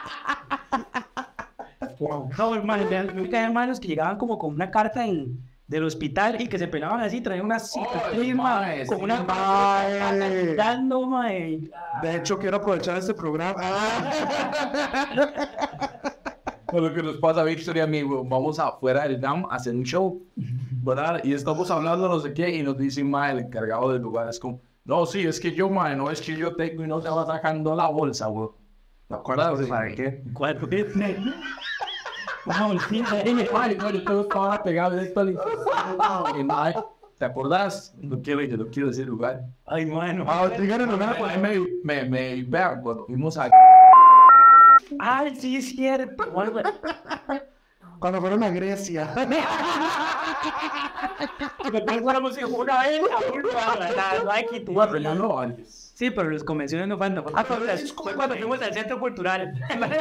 No, hermano, nunca hermanos que llegaban como con una carta del hospital y que se pelaban así, traían una cicatriz, mae, con sí, una mae. dando, mae. De hecho, quiero aprovechar este programa. Pues lo que nos pasa a Víctor y a mí, güey, vamos afuera del DAM a hacer un show, ¿verdad? Y estamos hablando no sé qué y nos dice, mae, el encargado del lugar es como, no, sí, es que yo, mae, no es que yo tengo y no te va sacando la bolsa, güey. ¿Te acuerdas? ¿Sabes qué? ¿Cuál fue? Vamos, sí, mae, no, yo tengo estaba pegado de esto. Y mae, ¿te acordás? No quiero decir lugar. Ay, mano. Díganle nomás, pues. Vean, cuando fuimos a... Ay, sí, es cierto. Cuando fueron a Grecia. Después fuéramos una vez a No, antes. Sí, pero las convenciones no faltan. Ah, pero fue cuando fuimos al centro cultural.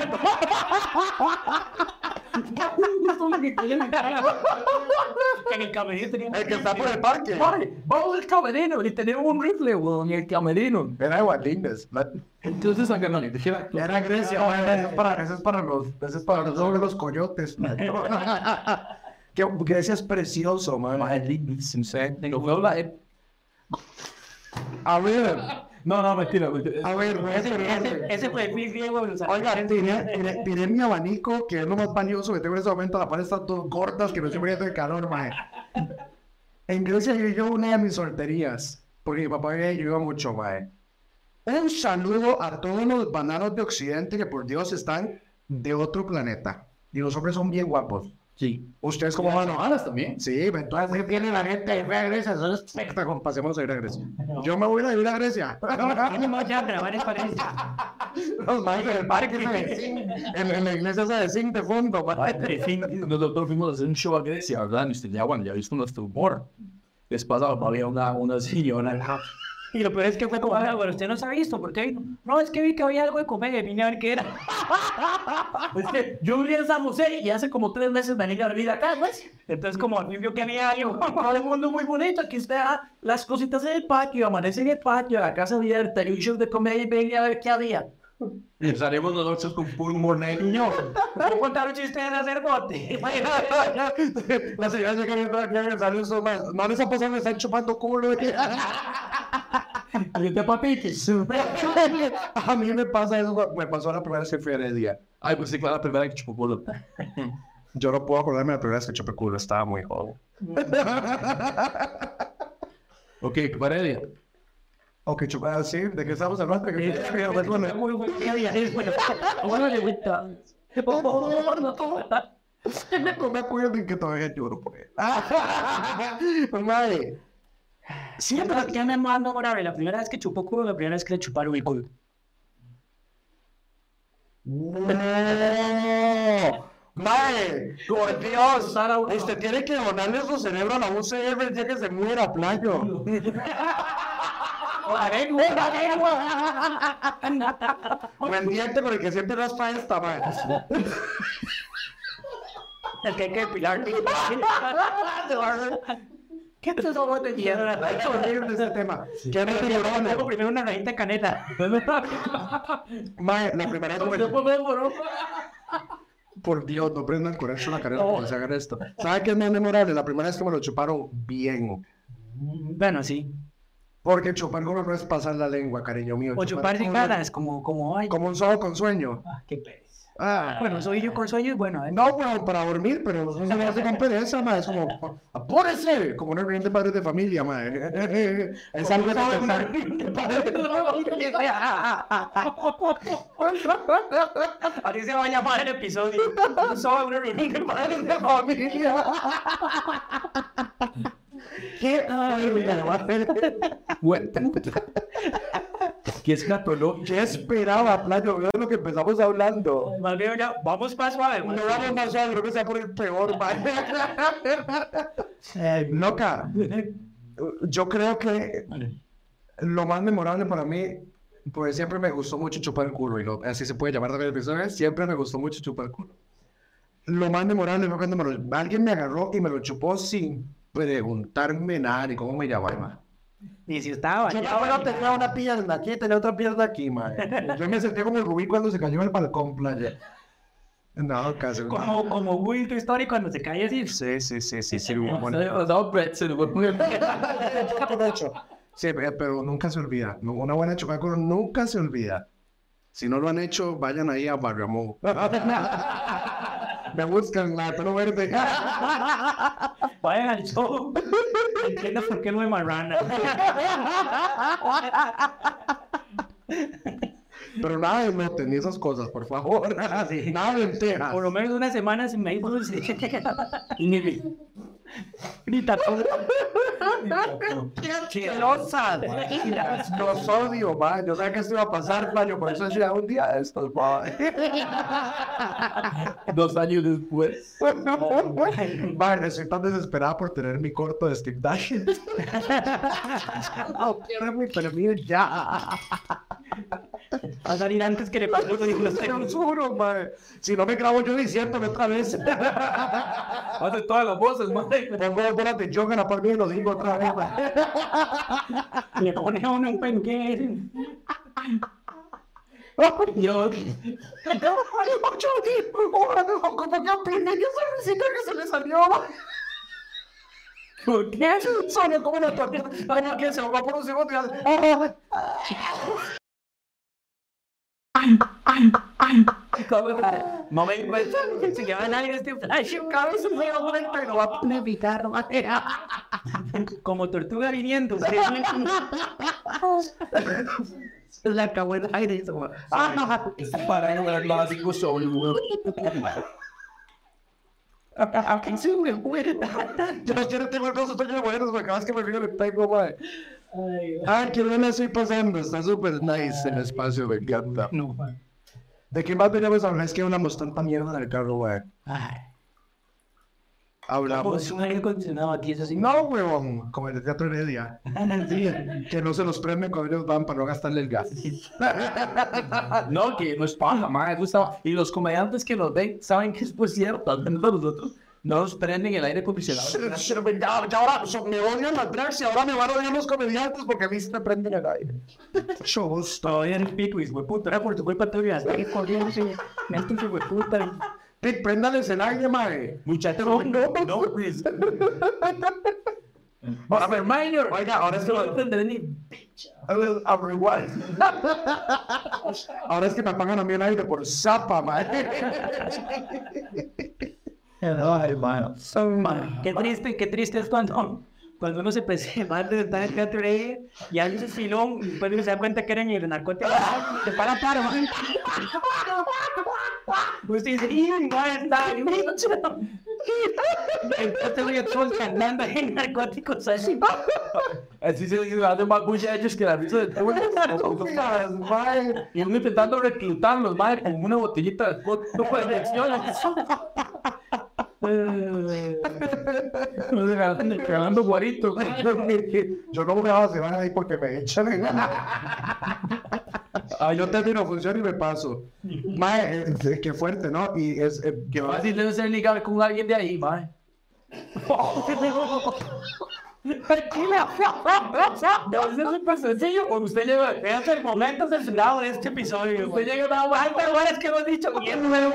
En el camerino tenía... El que está por el parque. Mae, vamos al camerino y tenemos un rifle, güey, en el camerino. Era de Guadalines. Entonces, acá no, dijera... Era Grecia. Eso es para los coyotes. Que Grecia es precioso, man. Mae, lindísimo, ¿sí? Lo veo la... A ver. No, mentira. A ver, Ese fue el fin griego. Oiga, tiré mi abanico, que es lo más valioso que tengo en este momento. La pared está todo cortas, que me estoy muriendo de calor, mae. En Grecia yo una de mis solterías, porque mi papá y yo iba mucho, mae. Un saludo a todos los bananos de Occidente que por Dios están de otro planeta. Y los hombres son bien guapos. Sí. ¿Ustedes cómo van? Alas también. Sí, entonces ¿qué tiene la gente de ir a Grecia? Eso es espectacular. Pasemos a ir a Grecia. Yo me voy a ir a Grecia. Vamos ya a grabar en París. Los maestros del parque en la iglesia esa de zinc de fondo. Nosotros fuimos a hacer un show a Grecia, ¿verdad? Y usted ya, bueno, ya visto nuestro humor. Les pasaba, había una señora. Y lo peor es que fue como, ah, bueno, usted no se ha visto, ¿por qué vino? No, es que vi que había algo de comer y vine a ver qué era. Es que yo vine a San José y hace como 3 meses venía a vivir acá, pues. Entonces, como al fin vio que había algo. Todo el mundo muy bonito, aquí está las cositas en el patio, amanece en el patio, la casa abierta, y un show de comedia y venía a ver qué había. Y salimos nosotros con puro humor negro. ¿Cómo contar un chiste de sacerdote? La señora se quedó aquí en el salón, no les ha pasado, me están chupando culo. ¿Alguien te papitis? A mí me pasa eso, me pasó la primera vez que fui a Heredia. Ay, pues sí, claro, la primera que chupó culo. Yo no puedo acordarme de la primera vez que chupé culo, estaba muy joven. Ok, para Heredia. Ok, chupé, sí, ¿de qué estamos hablando? No me acuerdo en que todavía lloro por él. Pues madre. Siempre ya me más memorable. La primera vez que chupó culo, la primera vez que le chuparon el culo. No, madre, por Dios, usted tiene que donarle su cerebro a la UCR el día que se muera, playo. O el diente con el que siempre raspa esta, madre. El que hay que depilar. ¿Qué te somos de mierda? Es horrible ese tema. ¿Qué me Luego primero una rajita de caneta. Madre, la primera vez que por Dios, no prendan con eso la carrera cuando se hagan esto. ¿Sabe qué es más memorable? La primera vez que me lo chuparon bien. Bueno, sí. Porque chupar con no es pasar la lengua, cariño mío. O chupar sin ganas, como ay. Como un solo con sueño. Qué pereza. Bueno, sueño por sueño es bueno, ¿eh? No, weón, para dormir, pero no se me hace con pereza, ma. Es como, apúrese, como una reunión de padres de familia, ma. Es algo de pensar. Así se va a llamar el episodio. Sobre una reunión de padres de familia. ¿Qué? ¿Qué escatología? ¿Qué esperaba, Playo? Veo lo que empezamos hablando. Más bien, ya, vamos más suave. No vamos más allá, creo que sea por el peor, ma. Loca, yo creo que lo más memorable para mí, pues siempre me gustó mucho chupar el culo, y así se puede llamar también el episodio, siempre me gustó mucho chupar el culo. Lo más memorable fue cuando alguien me agarró y me lo chupó sin preguntarme nada ni cómo me llamaba. Y si estaba Yo bañado, no tenía una pierna aquí, tenía otra pierna aquí, man. Yo me sentí como el Rubí cuando se cayó en el balcón, playa. No, casi. como Will tu historia cuando se cae así. Sí, Bueno, Brett se lo voy a poner. De hecho, sí, pero nunca se olvida. Una buena chupada con nunca se olvida. Si no lo han hecho, vayan ahí a Barramón. Me buscan la pelo verde. Vayan al show. Entiendo por qué no es marrana. Pero nada de mete ni esas cosas, por favor. Sí. Nada de lentejas. Por lo menos una semana sin me dulce. Y ni tacón. ¡Qué losa! Los odio, man. Yo sabía que esto iba a pasar, man. Por eso decía un día de estos, man. 2 años después. Man, estoy tan desesperada por tener mi corto de Steve Dash. No quiero mi permiso ya. Va a salir antes que le pase algo. Te lo juro, man. Si no me grabo yo diciéndome otra vez. Hace todas las voces, madre. Pongo bolas de yoga en la palma y lo digo otra vez, man. Le pone a uno un penque. Dios. Como que aprendí que suavecito que se le salió, man. ¿Por qué? Solo como una torta. Como que se va por un segundo y hace... No me encuentro. Se lleva nadie este flash. Cabeza me va a poner, pero va a poner picar, madera. Como tortuga viniendo. La acabó el aire. Para no ver más y solo. Yo no tengo el brazo tan buenos, me acabas que me río, le tengo, man. Qué bien la estoy pasando, está súper nice el espacio, me encanta. No, ¿De qué más veníamos a hablar? Es que hablamos tanta mierda en el carro, güey. Hablamos... pues un aire acondicionado aquí, eso sí. No, huevón, como en el Teatro Heredia. Que no se los prenden cuando ellos van para no gastarle el gas. No, que no es paja, madre. Y los comediantes que los ven saben que es pues cierto. Nosotros no nos prenden el aire acondicionado. Ya ahora me odian las drags y ahora me van a odiar los comediantes porque a mí se me prenden el aire. Shows. Todavía en el pico, hijo de puta. Era por tu culpa, te hasta que corriendo, sí. Me hijo de puta. Préndales el aire, mae. Muchachos, No, please. A ver, minor. Oiga, ahora es que no entenderé ni. igual. Ahora es que me apagan a mí el aire por zapa, mae. Ay, mano. Qué triste es cuando uno se presenta de estar en el teatro y hace ese filón y después uno se da cuenta que eran el narcótico. Te para paro, man. Pues dice, está bicho. Entonces voy a todos cantando en narcóticos así. Así se dice, hace más bulla ellos que la risa de todo. Y uno intentando reclutarlos, madre, con una botellita de vodka de elección. No se ganando guarito. Yo no me voy a llevar ahí porque me echan. Yo termino función y me paso. Mae, qué fuerte, ¿no? Y es Que fácil debe ser ligar con alguien de ahí, madre. No, es súper sencillo. Usted llega, es el momento censurado de este episodio. Usted llega a una es que hemos dicho bien nuevo.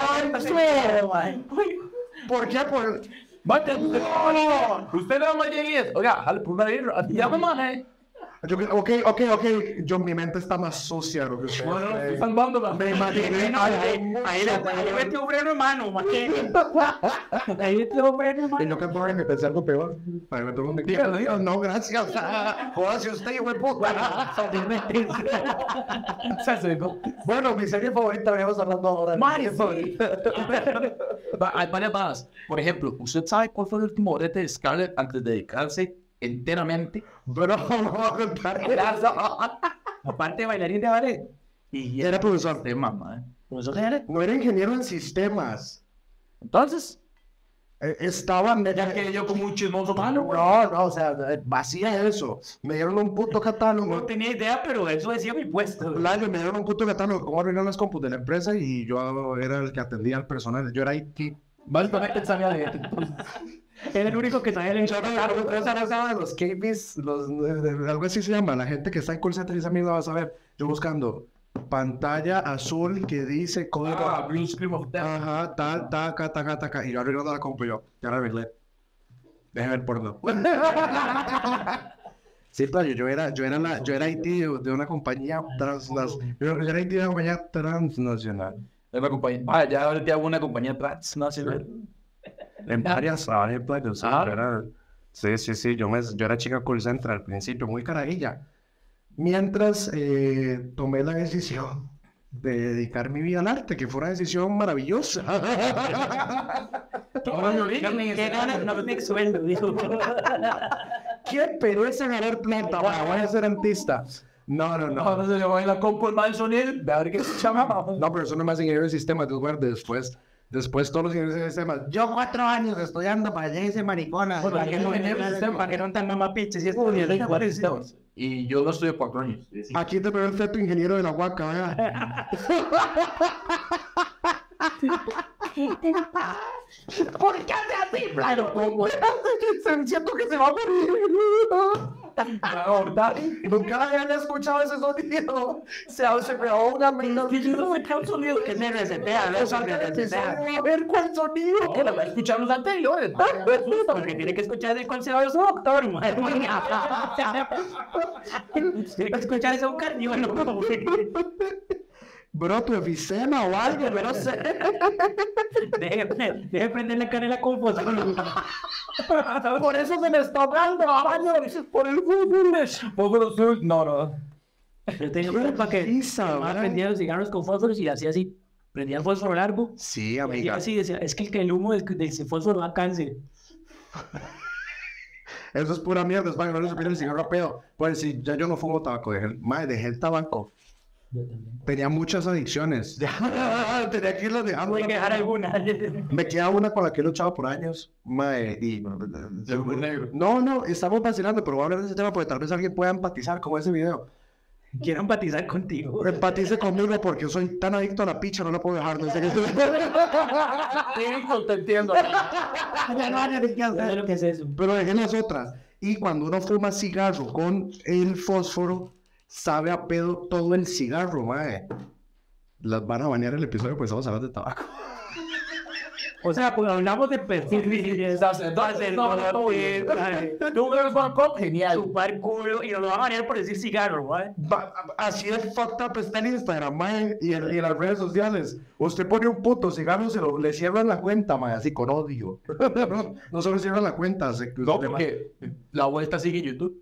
¿Por qué? Usted no más llegue. Oiga, jale por una birra. Ya me mané. Ok. Mi mente está más sucia de lo que usted. Bueno, estoy salvándola. Me imaginé. Ahí metió un freno, hermano. Ahí metió un freno, Y hermano. no que me pensé algo peor. Ahí me tuvo un Dígalo. No, gracias. Jodas, usted, hijo de puta. Bueno, mi serie favorita, venimos hablando ahora. Mario. Hay varias más. Por ejemplo, ¿usted sabe cuál fue el último brete de Scarlett antes de dedicarse enteramente? Pero no voy a contar eso. Aparte de bailarín de ballet. Y Era profesor. de mamá. ¿Profesor de ballet? No era ingeniero en sistemas. Entonces, Estaba. ya que yo como un chismoso malo. No, o sea, vacía eso. Me dieron un puto No catálogo. tenía idea, pero eso decía mi puesto. Me dieron un puto catálogo. Cómo arruinar las compus de la empresa y yo era el que atendía al personal. Yo era IT. Básicamente sabía de Era el único que sabía el Yo no sabía los KBs, algo así se llama. La gente que está en call center esa misma va a saber. Yo buscando pantalla azul que dice código. Blue Screen of Death. Ajá, taca. Y yo arreglando la compu yo. Ya la arreglé. Déjame ver porno. Sí, claro, yo era IT de una compañía transnacional. Yo era IT de una compañía transnacional. Es una compañía. Ya ahora te hago una compañía transnacional. En varias áreas, pues, sí, yo era chica call center al principio, muy carajilla. Mientras tomé la decisión de dedicar mi vida al arte, que fue una decisión maravillosa. ¿Qué ganas? No me sueldo, dijo. ¿Qué pereza ganar plata? Bueno, voy a ser artista. No. Ahora se le va a ir la compu el mal sonido. Ve a ver qué se llama. No, pero eso no es más ingeniero de sistemas, después todos los ingenieros de sistemas. Yo 4 años estudiando para allá ese maricona. ¿Para qué no tan mamapiches? Si es Y yo no estudio 4 años. Aquí te veo el feto ingeniero de la huaca, ¿verdad? ¿Por qué hace así, plano? Siento que se va a morir. Nunca habían escuchado ese sonido. Se creó una menor. un sonido que se resetea, ¿no? A ver cuál sonido. Que lo va a escuchar los anteriores. Porque tiene que escuchar el consejo de su doctor. Tiene que escuchar ese un cardiólogo. Bro, tu efisema o algo, pero no sé. Deje prender la canela con fósforo. Por eso se me está hablando, por el fútbol. No. Yo tenía un compa que prendía los cigarros con fósforos y hacía así. Prendía el fósforo largo. Sí, Y amiga. así decía, es que el humo de ese fósforo da cáncer. Eso es pura mierda, es para que no le supiera el cigarro a pedo. Pues sí, ya yo no fumo tabaco, dejé el tabaco. Tenía muchas adicciones. Tenía que irlas dejando. Hay que dejar alguna. Me queda una con la que he luchado por años. No, estamos vacilando, pero voy a hablar de ese tema porque tal vez alguien pueda empatizar con ese video. Quiero empatizar contigo. Empatice conmigo porque soy tan adicto a la picha, no la puedo dejar. No sé qué Te entiendo. ¿Sabes lo que es eso? Pero dejé las otras. Y cuando uno fuma cigarro con el fósforo, sabe a pedo todo el cigarro, mae. Las van a banear el episodio, pues vamos a hablar de tabaco. O sea, pues hablamos de perfiles, Genial. chupar culo y nos lo van a banear por decir cigarro, ¿vale? Así es fucked up está en Instagram, mae, y en las redes sociales. Usted pone un puto cigarro, le cierran la cuenta, mae, así con odio. No solo cierran la cuenta, No, porque la vuelta sigue en YouTube.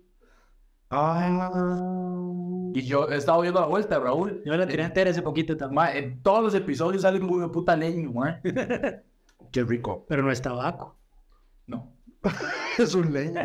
Y yo he estado viendo la vuelta, Raúl. Yo la tiré entera hace poquito también. Ma, en todos los episodios sale un de puta leño, ma. Qué rico. Pero no es tabaco. No. Es un leño.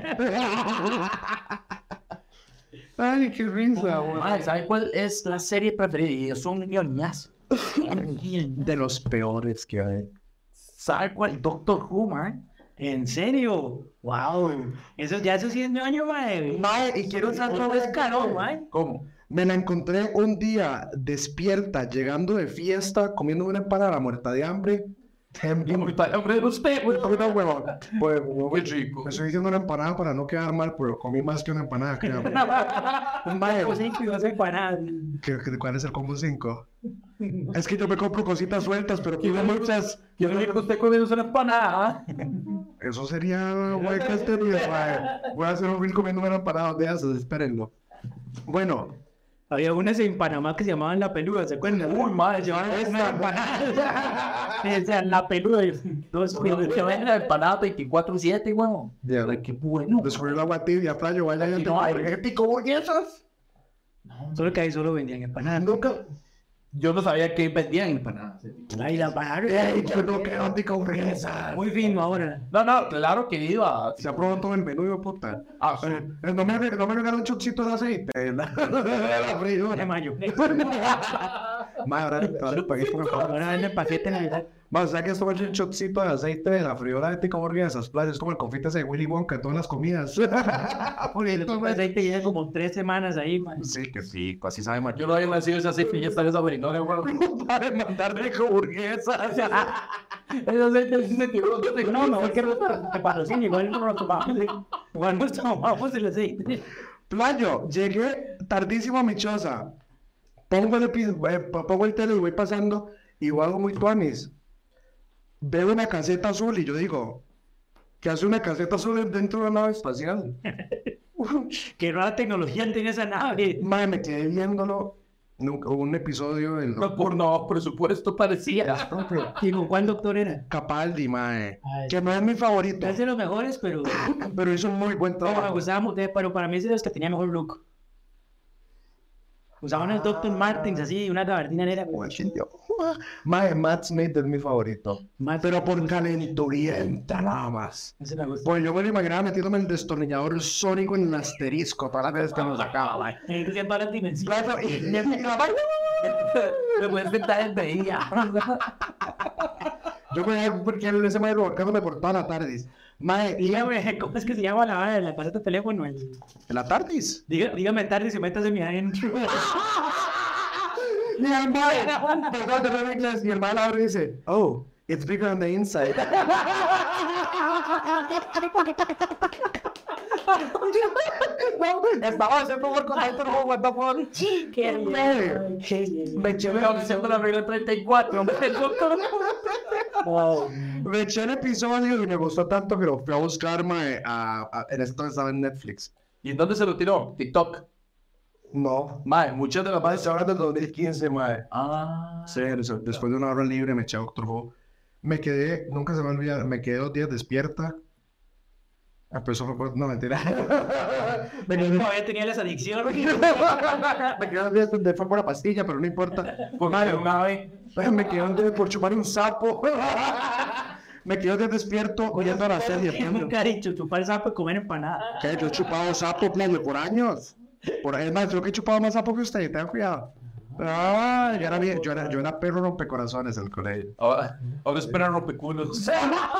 Ay, qué risa, güey. Ma, ¿sabe cuál es la serie preferida? Y es un ñoñazo. De los peores que hay. ¿Sabe cuál? Doctor Who, ma. ¿En serio? ¡Wow! Eso sí es ñoño, mae. Mae, y quiero usar Otra vez calor, mae. ¿Cómo? Me la encontré un día despierta, llegando de fiesta, comiendo una empanada muerta de hambre. Y muy tal hambre de usted, güey. No, huevón. Pues, Muy rico. me estoy diciendo una empanada para no quedar mal, pero comí más que una empanada. Mae, Pues sí, no sé para nada. ¿cuál es el combo 5? Es que yo me compro cositas sueltas, pero quiero muchas. Yo no digo que usted comiendo una empanada. Eso sería, güey, que este día, mae. Voy a hacer un reel comiendo una empanada de esas, espérenlo. Bueno, Había unas en Panamá que se llamaban La Peluda, ¿se acuerdan? Uy, madre, se llamaban una empanada. Decían La Peluda. Dos Que ven la empanada 24/7, weón. ya, Qué bueno. descubrir el agua tibia, playo, vaya y No hay. pico burguesas. Solo que ahí solo vendían empanadas. Nunca. Yo no sabía que vendían empanadas. Ay, la empanada. Ey, yo no quiero pico burguesas. Muy fino ahora. No, claro que iba. Se aprobó todo el menú, hijo de puta. Ah, sí. No me regaló un chocito de aceite. De la freidora. De mayo. Ma, ahora pagué por el favor. Ahora venden paquete en Navidad. Ma, o sea que esto es un chocito de aceite de la freidora de pico burguesas. Playo, es como el confite ese de Willy Wonka en todas las comidas. Porque El aceite lleva como 3 semanas ahí, man. sí, que sí, así sabe más. Yo no había nacido ese aceite y ya está esa verinola, weón. Para mandar pico burguesas. Ese aceite es mentiroso. No, mejor que te patrocine, igual no lo tomamos. Igual nos tomamos el aceite. Playo, llegué tardísimo a mi choza. Pongo el tele y voy pasando y hago muy tuanis. Veo una caseta azul y yo digo, ¿qué hace una caseta azul dentro de una nave espacial? Qué rara tecnología tiene esa nave. Madre, me quedé viéndolo. Nunca, hubo un episodio del No, por no, presupuesto parecía. ¿Y con cuál doctor era? Capaldi, mae. Ay. Que no es mi favorito, Es de los mejores, pero pero hizo un muy buen no, me trabajo. gustaba mucho, pero para mí es de los que tenía mejor look. Usaban el Dr. Martens así, una gabardina negra. Mae, Matt Smith es mi favorito. Más, Pero por calenturienta nada más. ese me gusta. Pues yo me lo imaginaba metiéndome el destornillador sónico en el asterisco todas las veces que nos sacaba, mae. En todas las dimensiones. Claro, y Me puedes sentar en veía. yo me porque ese mae robándome por toda la tarde. Mae, y Dígame, ¿cómo es que se llama la caseta de teléfono? en la tardis. Dígame tarde si métase mi adentro. Y el mae, perdón, en inglés, y el mae abre y dice, oh, it's bigger on the inside. Estaba haciendo por contacto, no what the fuck. Qué Me eché Haciendo la regla 34. wow. me eché el episodio y me gustó tanto que lo fui a buscar, mae, en ese entonces estaba en Netflix. ¿Y en dónde se lo tiró? TikTok. No, Mae, muchas de las mae, bases. se habla del 2015, mae. Ah. Sí, después de una hora libre me eché Doctor Who. Me quedé, nunca se me olvida, me quedé 2 días despierta. Pero eso fue, no, mentira. me quedé, Todavía tenía las adicciones. me quedé 2 días fue por la pastilla, pero no importa. Pues madre, una vez. Me quedé 2 días por chupar un sapo. me quedé 2 días despierto oyendo a la serie. Nunca he dicho chupar sapo y comer empanada. Que yo he chupado sapo, plano, por años. Es más, yo que he chupado más sapo que usted, ten cuidado. Ah, yo era perro rompecorazones en el colegio. Ahora esperan rompeculos.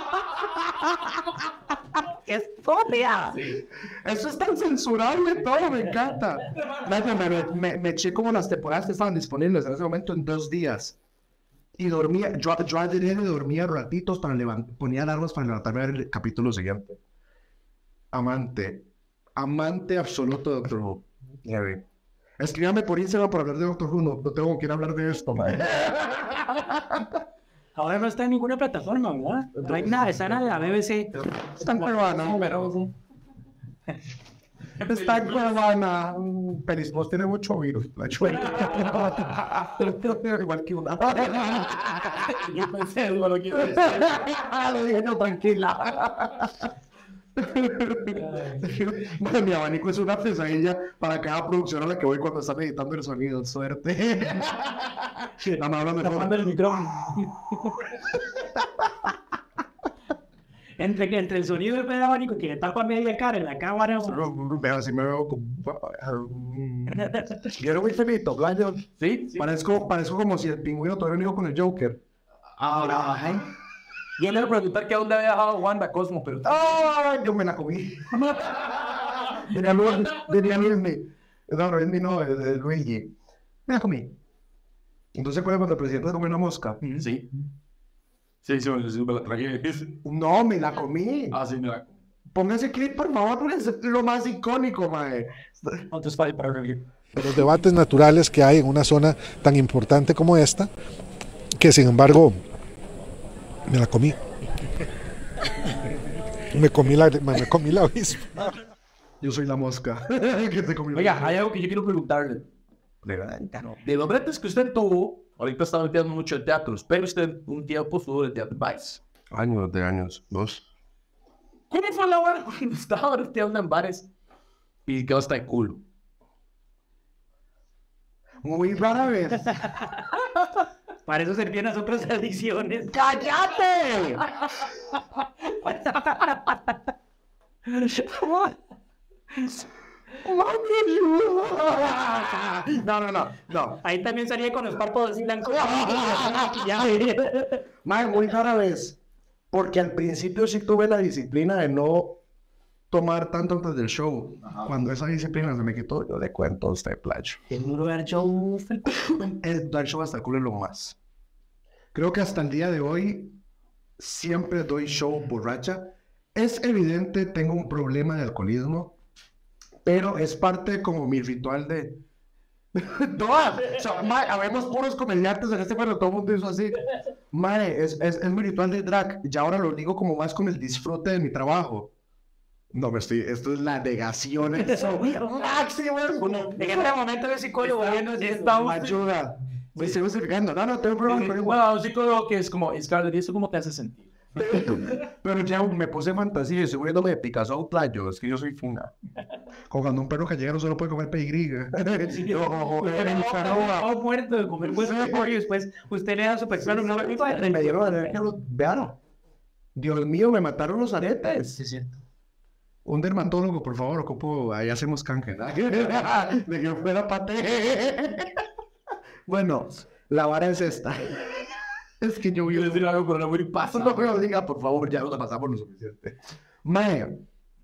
¡Qué estúpida! Eso es tan censurable todo, me encanta. Me eché como las temporadas que estaban disponibles en ese momento en 2 días. Y dormía, yo ayer dormía ratitos para ponía alarmas para levantarme a ver el capítulo siguiente. Amante absoluto de Doctor Who. Heavy. Escríbame por Instagram para hablar de Doctor Who, no tengo que ir a hablar de esto, man. Ahora no está en ninguna plataforma, ¿verdad? No hay nada, está en la BBC. Está en Cuevana, pero... Está en Cuevana. Perismos tiene mucho virus. Igual que una. Yo pensé, no lo quiero decir. Lo dije yo, tranquila. Mi abanico es una pesadilla para cada producción a la que voy cuando están editando el sonido. Suerte. No, habla Tapando mejor. el micrófono. entre el sonido del abanico que le tapa media cara en la cámara. Veo así, me veo como... Quiero muy felito, Blind. Sí, Parezco como si el pingüino todavía no iba con el Joker. Ahora, yo le voy a preguntar que a dónde había dejado Wanda Cosmo, pero... ¡Ay! Yo me la comí. Diría Luigi. No, Luigi no, Luigi. Me la comí. Entonces, ¿cuál es cuando el presidente se come una mosca? Sí. Sí, me la tragué. No, me la comí. Ah, sí, me la... Póngase clip, por favor, porque es lo más icónico, mae. Los debates naturales que hay en una zona tan importante como esta, que sin embargo me la comí. Me comí la avispa. Yo soy la mosca que se comió. Oiga, hay algo que yo quiero preguntarle. De los retos que usted tuvo, ahorita está metiendo mucho en teatros, pero usted un tiempo estuvo en Teatro Vice. Años, 2. ¿Cómo fue la hora cuando estaba reteando en bares y quedó hasta el culo? Muy rara vez. Para eso servían las otras adicciones. ¡Cállate! No. Ahí también salía con los párpados así blancos. Mae, muy rara vez. Porque al principio sí tuve la disciplina de no tomar tanto antes del show. Cuando esa disciplina se me quitó, yo le cuento a usted, playo. El muro del show. El dar show hasta el culo es lo más. Creo que hasta el día de hoy siempre doy show borracha. Es evidente, tengo un problema de alcoholismo, pero es parte como mi ritual de... Todas. O sea, mae, habemos puros comediantes en este pueblo, todo el mundo hizo así. Mae, es mi ritual de drag. Y ahora lo digo como más con el disfrute de mi trabajo. No, esto es la negación. Eso, máximo. En este momento el psicólogo viendo si estamos. Ayuda. Me estoy justificando. No, tengo un problema. Pero Bueno, un psicólogo que es como, Scarlett, ¿y eso cómo te hace sentir? Pero ya me puse fantasía y estoy viéndome de Picasso playo. Es que yo soy funa. Como cuando un perro callejero solo puede comer pedigrí. Oh, muerto de comer hueso de pollo y después usted le da su persona una Y me dieron vean. Dios mío, me mataron los aretes. Sí, es cierto. Un dermatólogo, por favor, ocupo, ahí hacemos canje. De que fuera pate. Bueno, la vara es esta. Es que yo Quiero decir algo con la muy pasa. no me lo diga, por favor, ya nos pasamos lo suficiente. Mae,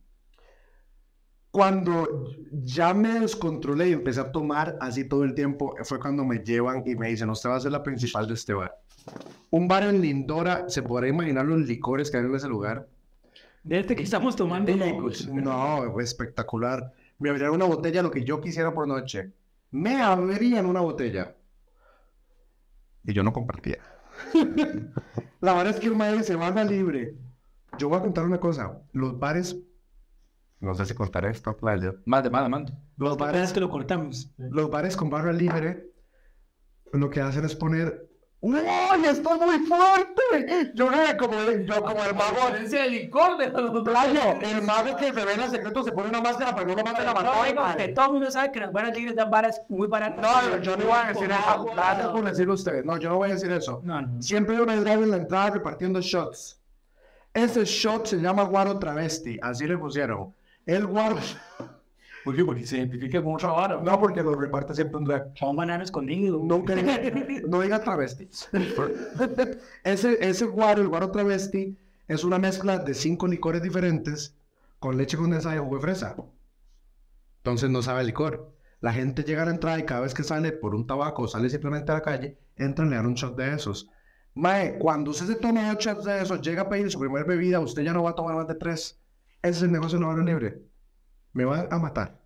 cuando ya me descontrolé y empecé a tomar así todo el tiempo, fue cuando me llevan y me dicen, usted va a ser la principal de este bar. Un bar en Lindora, se podrá imaginar los licores que hay en ese lugar. De este que estamos tomando. No, espectacular. Me abrieron una botella lo que yo quisiera por noche. Me abrían una botella. Y yo no compartía. La verdad es que un madre se barra libre. Yo voy a contar una cosa. Los bares... No sé si contaré esto, playa. Mande. Los Apenas bares, que lo cortamos. los bares con barra libre lo que hacen es poner... ¡Uy, estoy muy fuerte! Yo como el mago... Diferencia de licor de los Playo, el mago que revela secretos se pone una máscara para que no lo mate la mano. Todo el mundo sabe que las buenas libres dan varas muy baratas. No, yo no voy a decir eso. Gracias por decirlo ustedes. No, yo no voy a decir eso. No. Siempre hay una drive en la entrada repartiendo shots. Ese shot se llama guaro travesti. Así le pusieron. El guaro... ¿Por qué? Porque se identifica con otra vara. No, porque lo reparte siempre un drag. Son bananos escondidos. No diga travestis. Ese guaro, el guaro travesti, es una mezcla de 5 licores diferentes con leche condensada y jugo de fresa. Entonces no sabe a licor. La gente llega a la entrada y cada vez que sale por un tabaco o sale simplemente a la calle, entran y le dan un shot de esos. Mae, cuando usted se toma 8 shots de esos, llega a pedir su primera bebida, usted ya no va a tomar más de 3. Ese es el negocio de la barra libre. Me van a matar.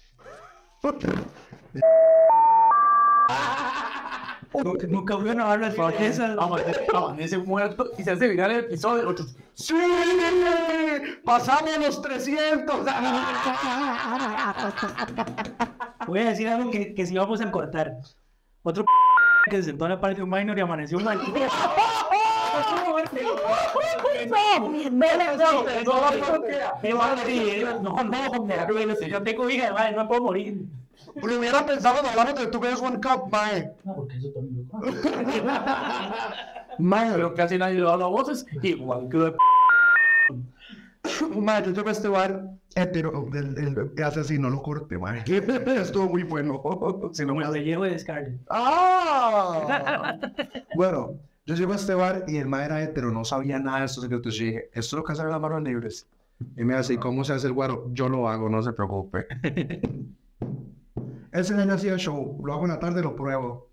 Nunca fui a una barra así de esas. Amanece muerto y se hace viral el episodio 8. ¡Sí! ¡Pasamos los 300! Voy a decir algo que sí vamos a cortar. Otro que se sentó en la parte de un minor y amaneció un mal. Yo tengo hija, madre, no puedo morir. Pero hubiera pensado que hablamos de tu ves One Cup, mae. No, porque eso también lo Mae, Pero casi nadie le da las voces. Igual que de mae, yo tuve este bar hetero, el asesino lo corte, mae. Estuvo muy bueno. Si no me le llevo de Scarlett. ¡Ah! Bueno, yo llego a este bar y el mae era hetero, no sabía nada de estos secretos. Y dije, esto es lo que hacen las manos libres. Y me dice, ¿y cómo se hace el guaro? Yo lo hago, no se preocupe. Ese año hacía show, lo hago en la tarde, lo pruebo.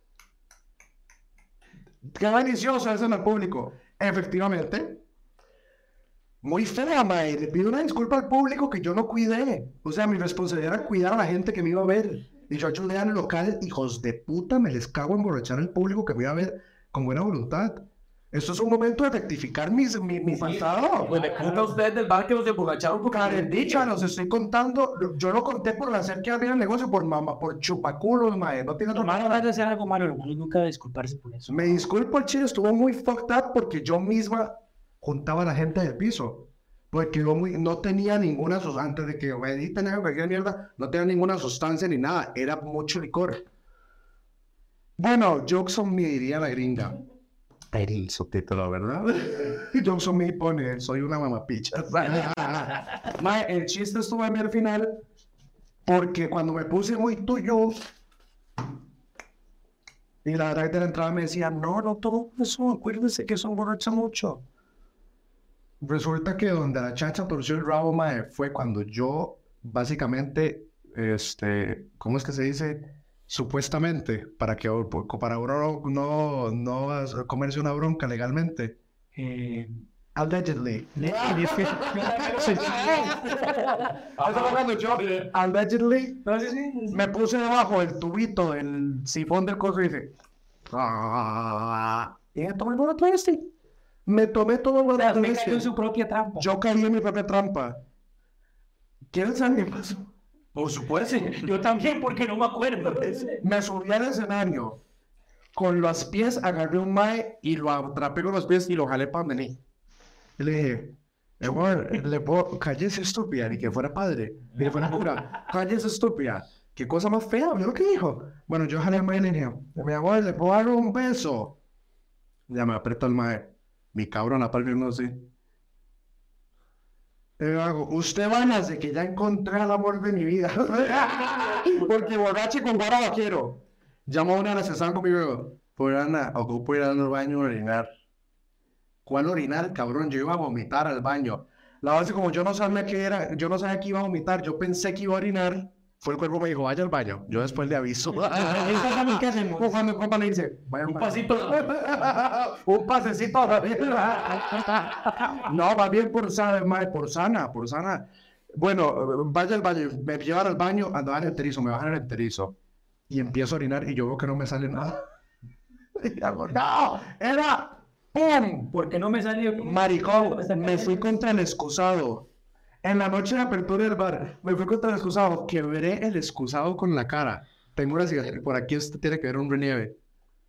Qué delicioso eso en el público. Efectivamente. Muy fea, mae. Le pido una disculpa al público que yo no cuidé. O sea, mi responsabilidad era cuidar a la gente que me iba a ver. Y yo ayudé al local, hijos de puta, me les cago en emborrachar al público que me iba a ver con buena voluntad. Esto es un momento de rectificar mi pasado. Pues le cuenta a usted del bar que los emborracharon por Dicha, los estoy contando. Yo lo conté por hacer que había el negocio, por chupaculos, mae. No tiene otro. Hermano, vas a hacer algo malo, hermano, nunca va a disculparse por eso. Me disculpo, el chile estuvo muy fucked up porque yo misma juntaba a la gente del piso. Porque yo no tenía ninguna sustancia, antes de que me editen cualquier mierda, no tenía ninguna sustancia ni nada, era mucho licor. Bueno, jokes on me, diría la gringa. El subtítulo, ¿verdad? Jokes on me pone, soy una mamapicha. Mae, el chiste estuvo a mí al final, porque cuando me puse muy tuyo, y la verdad de la entrada me decía, no todo eso, acuérdese que son borracha mucho. Resulta que donde la chacha torció el rabo, mae, fue cuando yo, básicamente, ¿cómo es que se dice? Supuestamente, para uno no comerse una bronca legalmente. Allegedly. Allegedly, me puse debajo del tubito del sifón del coso y dije, y me tomé todo el este. Me tomé todo el Me cayó en su propia trampa. Yo caí en mi propia trampa. ¿Quieren saber qué pasó? Por supuesto. Yo también, porque no me acuerdo. Me subí al escenario. Con los pies agarré un mae y lo atrapé con los pies y lo jalé para venir. Y le dije, amor, cállese estúpida, ni que fuera padre, ni que fuera cura. Cállese estúpida. Qué cosa más fea, ¿vio lo que dijo? Bueno, yo jalé al mae y le dije, mi amor, ¿le puedo dar un beso? Ya me apretó el mae. Mi cabrón, a palma no así. Usted van a decir que ya encontré el amor de mi vida. Porque borracho con vara vaquero. Llamo a una de las que estaban conmigo. Por Ana, ocupo ir al baño a orinar. ¿Cuál orinar, cabrón? Yo iba a vomitar al baño. La base, como yo no sabía qué era, yo no sabía que iba a vomitar, yo pensé que iba a orinar. Fue el cuerpo me dijo, vaya al baño. Yo después le aviso. ¿Qué hacemos? Cuando el compa le dice, vaya al Un baño. pasito. Un pasecito. No, va bien por sana, por sana. Bueno, vaya al baño, me llevan al baño, andaba en el enterizo, me bajan en el enterizo. Y empiezo a orinar y yo veo que no me sale nada. Y hago, no, era ¡pum! Porque no me salió. Maricón, me fui contra el excusado. En la noche de apertura del bar, me fui contra el excusado, quebré el excusado con la cara. Tengo una cicatriz, por aquí esto tiene que ver un relieve.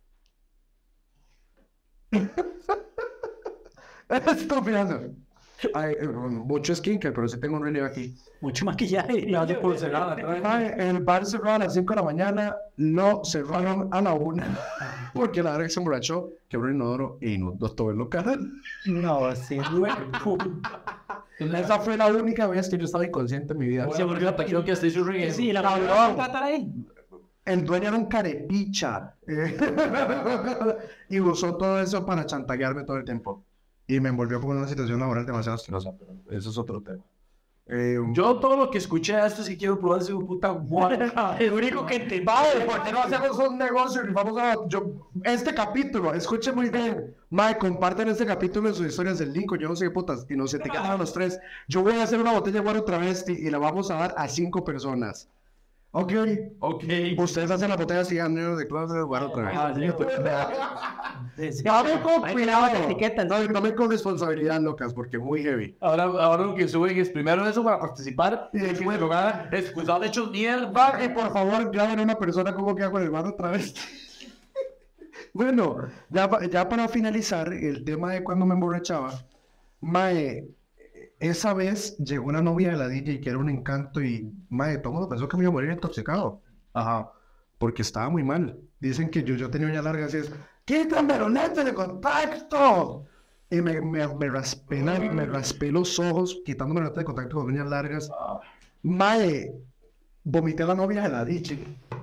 Estoy mirando. Ay, mucho skincare, pero sí tengo un relieve aquí. Mucho maquillaje. Ay, el bar cerró a las 5 de la mañana, no cerraron a la 1. Porque la verdad que se emborrachó, quebró el inodoro y inundó todo el local. No, sí. Esa fue la única vez que yo estaba inconsciente en mi vida. Se volvió a quiero que esté su reguero. Sí, la Cabrón. cabrón. Ahí. El dueño era un carepicha. Y usó todo eso para chantajearme todo el tiempo. Y me envolvió con una situación laboral demasiado asquerosa. Pero eso es otro tema. Yo todo lo que escuché a esto sí quiero probar ese puta guarda. El único que te Padre, ¿por qué no hacemos un negocio y vamos a... este capítulo, escuchen muy bien. Mike, compartan este capítulo en sus historias del link, yo no sé qué putas, y nos etiquetan a los 3. Yo voy a hacer una botella de guaro travesti y la vamos a dar a 5 personas. Ok. Ok. Ustedes hacen la botella así, de clase de guaro travesti. Sí. Tomen con Ahí cuidado. tenemos las etiquetas. No, tomen con responsabilidad, locas, porque muy heavy. Ahora lo que suben es primero eso para participar y después lugar excusado hechos mierda. Va, y por favor, graben a una persona como queda con el guaro travesti. Bueno, ya para finalizar, el tema de cuando me emborrachaba, mae, esa vez llegó una novia de la DJ que era un encanto y, mae, todo el mundo pensó que me iba a morir intoxicado. Ajá, porque estaba muy mal. Dicen que yo tenía uñas largas y es, ¡quítame los lentes de contacto! Y me raspé los ojos, quitándome los lentes de contacto con uñas largas. Mae, vomité a la novia de la DJ.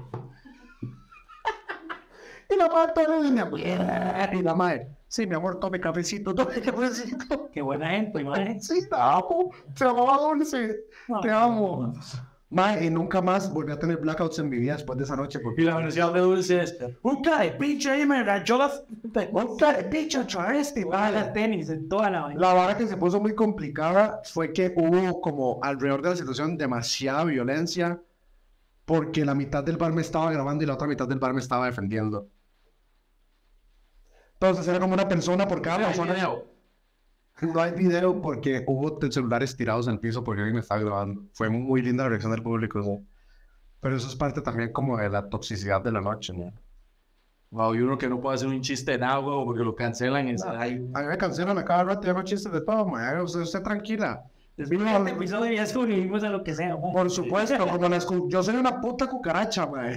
Y la madre todo de mi amor. Y la madre, sí, mi amor, tome cafecito. Qué buena gente, madre. Sí, te amo. Te amaba dulce. Te amo. Mae, y nunca más volví a tener blackouts en mi vida después de esa noche. Porque Y la versión de Dulce es un carepicho ahí me rayó las... Un carepicho travesti, Las mae. tenis, en toda la vaina. La vara que se puso muy complicada fue que hubo como alrededor de la situación demasiada violencia porque la mitad del bar me estaba grabando y la otra mitad del bar me estaba defendiendo. Entonces era como una persona por cada Hay persona. video. No hay video porque hubo celulares tirados en el piso porque alguien me estaba grabando. Fue muy linda la reacción del público, ¿no? Pero eso es parte también como de la toxicidad de la noche, ¿no? Wow, y uno que no puede hacer un chiste en agua porque lo cancelan en ahí. A mí me cancelan a cada rato y hago chistes de todo, ma. Usted tranquila. Después de este episodio ya sobrevivimos a lo que sea. Por supuesto, como yo soy una puta cucaracha, ma.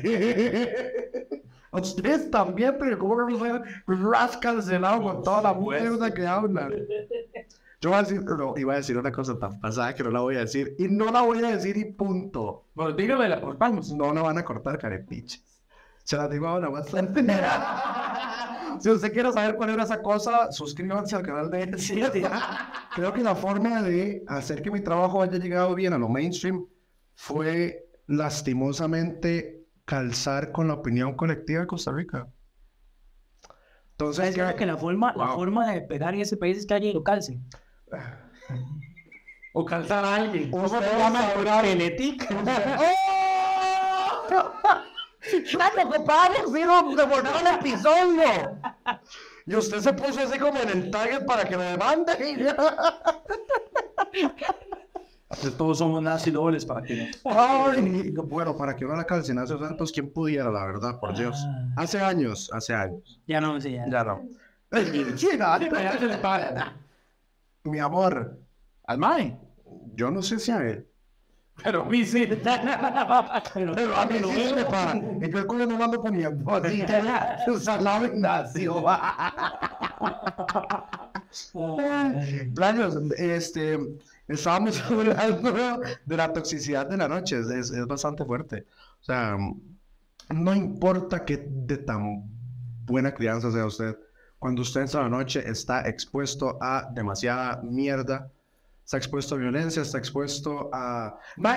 Ustedes también, pero como no soy cancelado con toda la mierda que hablan. Yo iba a decir una cosa tan pasada que no la voy a decir. Y no la voy a decir y punto. Bueno, dígame, la cortamos. No van a cortar, carepiches. Se las digo ahora, bastante. Si usted quiere saber cuál era esa cosa, suscríbanse al canal de N7. Creo que la forma de hacer que mi trabajo haya llegado bien a lo mainstream fue lastimosamente calzar con la opinión colectiva de Costa Rica. Entonces, Creo que la forma de pegar en ese país es que alguien lo calce. O calzar a alguien. ¿cómo se llama? Genética. ¡Claro, compadre! ¡Sí, de volver al episodio! Y usted se puso así como en el target para que me demande. Todos somos nazi dobles para que no. Ay, bueno, para que uno la calcen hace tantos, ¿quién pudiera, la verdad, por Dios? Hace años. Ya no, sí, ya. Ya no. Mi amor, Al mae. yo no sé si a él. Pero a mí sí. Pero a mí no me para. Y yo cuando no mando con mi amor. La vendación. Planos, estábamos hablando de la toxicidad de la noche. Es bastante fuerte. O sea, no importa qué de tan buena crianza sea usted. Cuando usted en la noche está expuesto a demasiada mierda, está expuesto a violencia, está expuesto a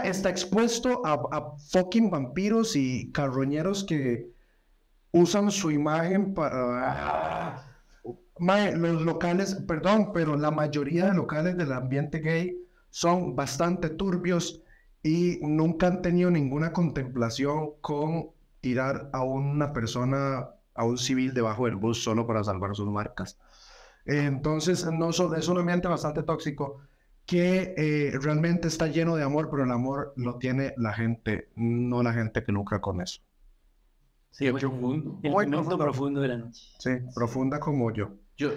fucking vampiros y carroñeros que usan su imagen para... los locales, perdón, pero la mayoría de locales del ambiente gay son bastante turbios y nunca han tenido ninguna contemplación con tirar a una persona, a un civil debajo del bus solo para salvar sus marcas. Entonces, es un ambiente bastante tóxico que realmente está lleno de amor, pero el amor lo tiene la gente, no la gente que lucra con eso. Sí, es profundo. El Muy momento profundo de la noche. Sí, profunda como yo.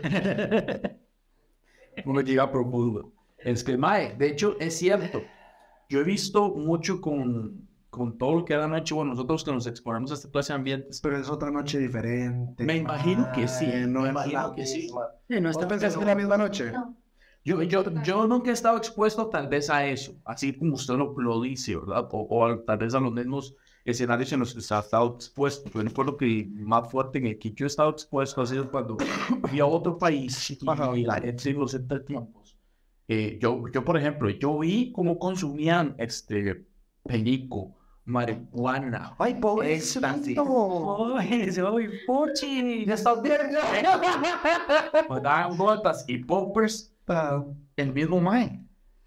Uno llega profundo. Es que, mae, de hecho, es cierto. Yo he visto mucho con todo lo que han hecho nosotros que nos exponemos a este clase de ambientes. Pero es otra noche diferente. Me imagino que sí. No Me es imagino la que sí. misma. No ¿Usted está pensás que es la misma noche? No. Yo nunca he estado expuesto tal vez a eso, así como usted lo dice, ¿verdad? O tal vez a los mismos escenarios en los que usted ha estado expuesto. Yo recuerdo que más fuerte en el que yo he estado expuesto ha sido cuando fui a otro país y la gente en los entretiempos. Yo, por ejemplo, yo vi cómo consumían perico, marihuana. ¡Ay, pobrecito! Ay, soy puchi. Ya está bien. Me daban gotas y poppers. El mismo mae.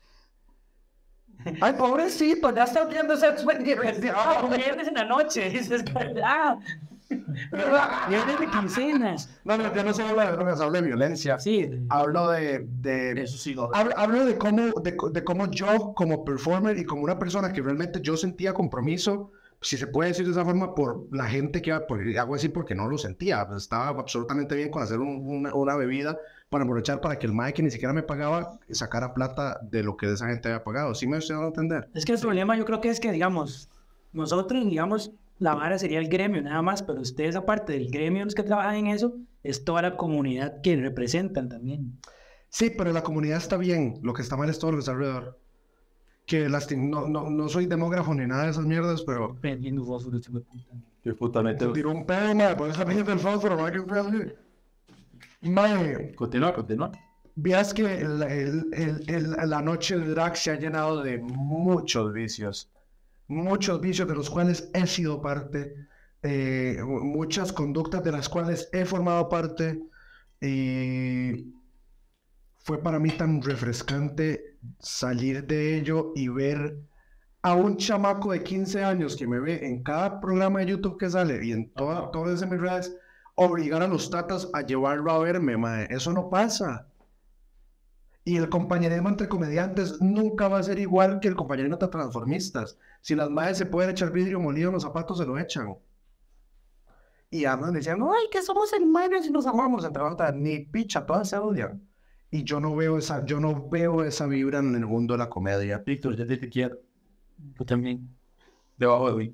¡Ay, pobrecito! Ya está viendo ese Viernes en la noche. Eso es verdad. Viernes de quincenas. No, yo no se habla de drogas, hablo de violencia. Sí. Hablo de Eso sí lo hablo de cómo yo, como performer y como una persona que realmente yo sentía compromiso, si se puede decir de esa forma, por la gente que hago así porque no lo sentía. Pues estaba absolutamente bien con hacer una bebida para aprovechar para que el mae que ni siquiera me pagaba sacara plata de lo que de esa gente había pagado. ¿Sí me estoy dando a entender? Es que el problema yo creo que es que, digamos, nosotros, digamos, la vara sería el gremio nada más, pero ustedes, aparte del gremio, los que trabajan en eso, es toda la comunidad que representan también. Sí, pero la comunidad está bien. Lo que está mal es todo lo que está alrededor. Que no soy demógrafo ni nada de esas mierdas, pero... Prendiendo fósforos, hijo de puta. Yo justamente... Tiró un pedo, mae, por esa mierda del fósforo, mae, que fue así. Mae, Continúa. vieras que la noche de drag se ha llenado de muchos vicios de los cuales he sido parte, muchas conductas de las cuales he formado parte, y fue para mí tan refrescante salir de ello y ver a un chamaco de 15 años que me ve en cada programa de YouTube que sale y en todas mis redes, obligar a los tatas a llevarlo a verme, mae. Eso no pasa. Y el compañerismo entre comediantes nunca va a ser igual que el compañerismo entre transformistas. Si las madres se pueden echar vidrio molido en los zapatos, se lo echan. Y andan diciendo, ay, que somos hermanos y nos amamos. Entre otras, ni picha, todas se odian. Y yo no veo esa vibra en el mundo de la comedia. Víctor, yo te quiero. Yo también. Debajo de mí.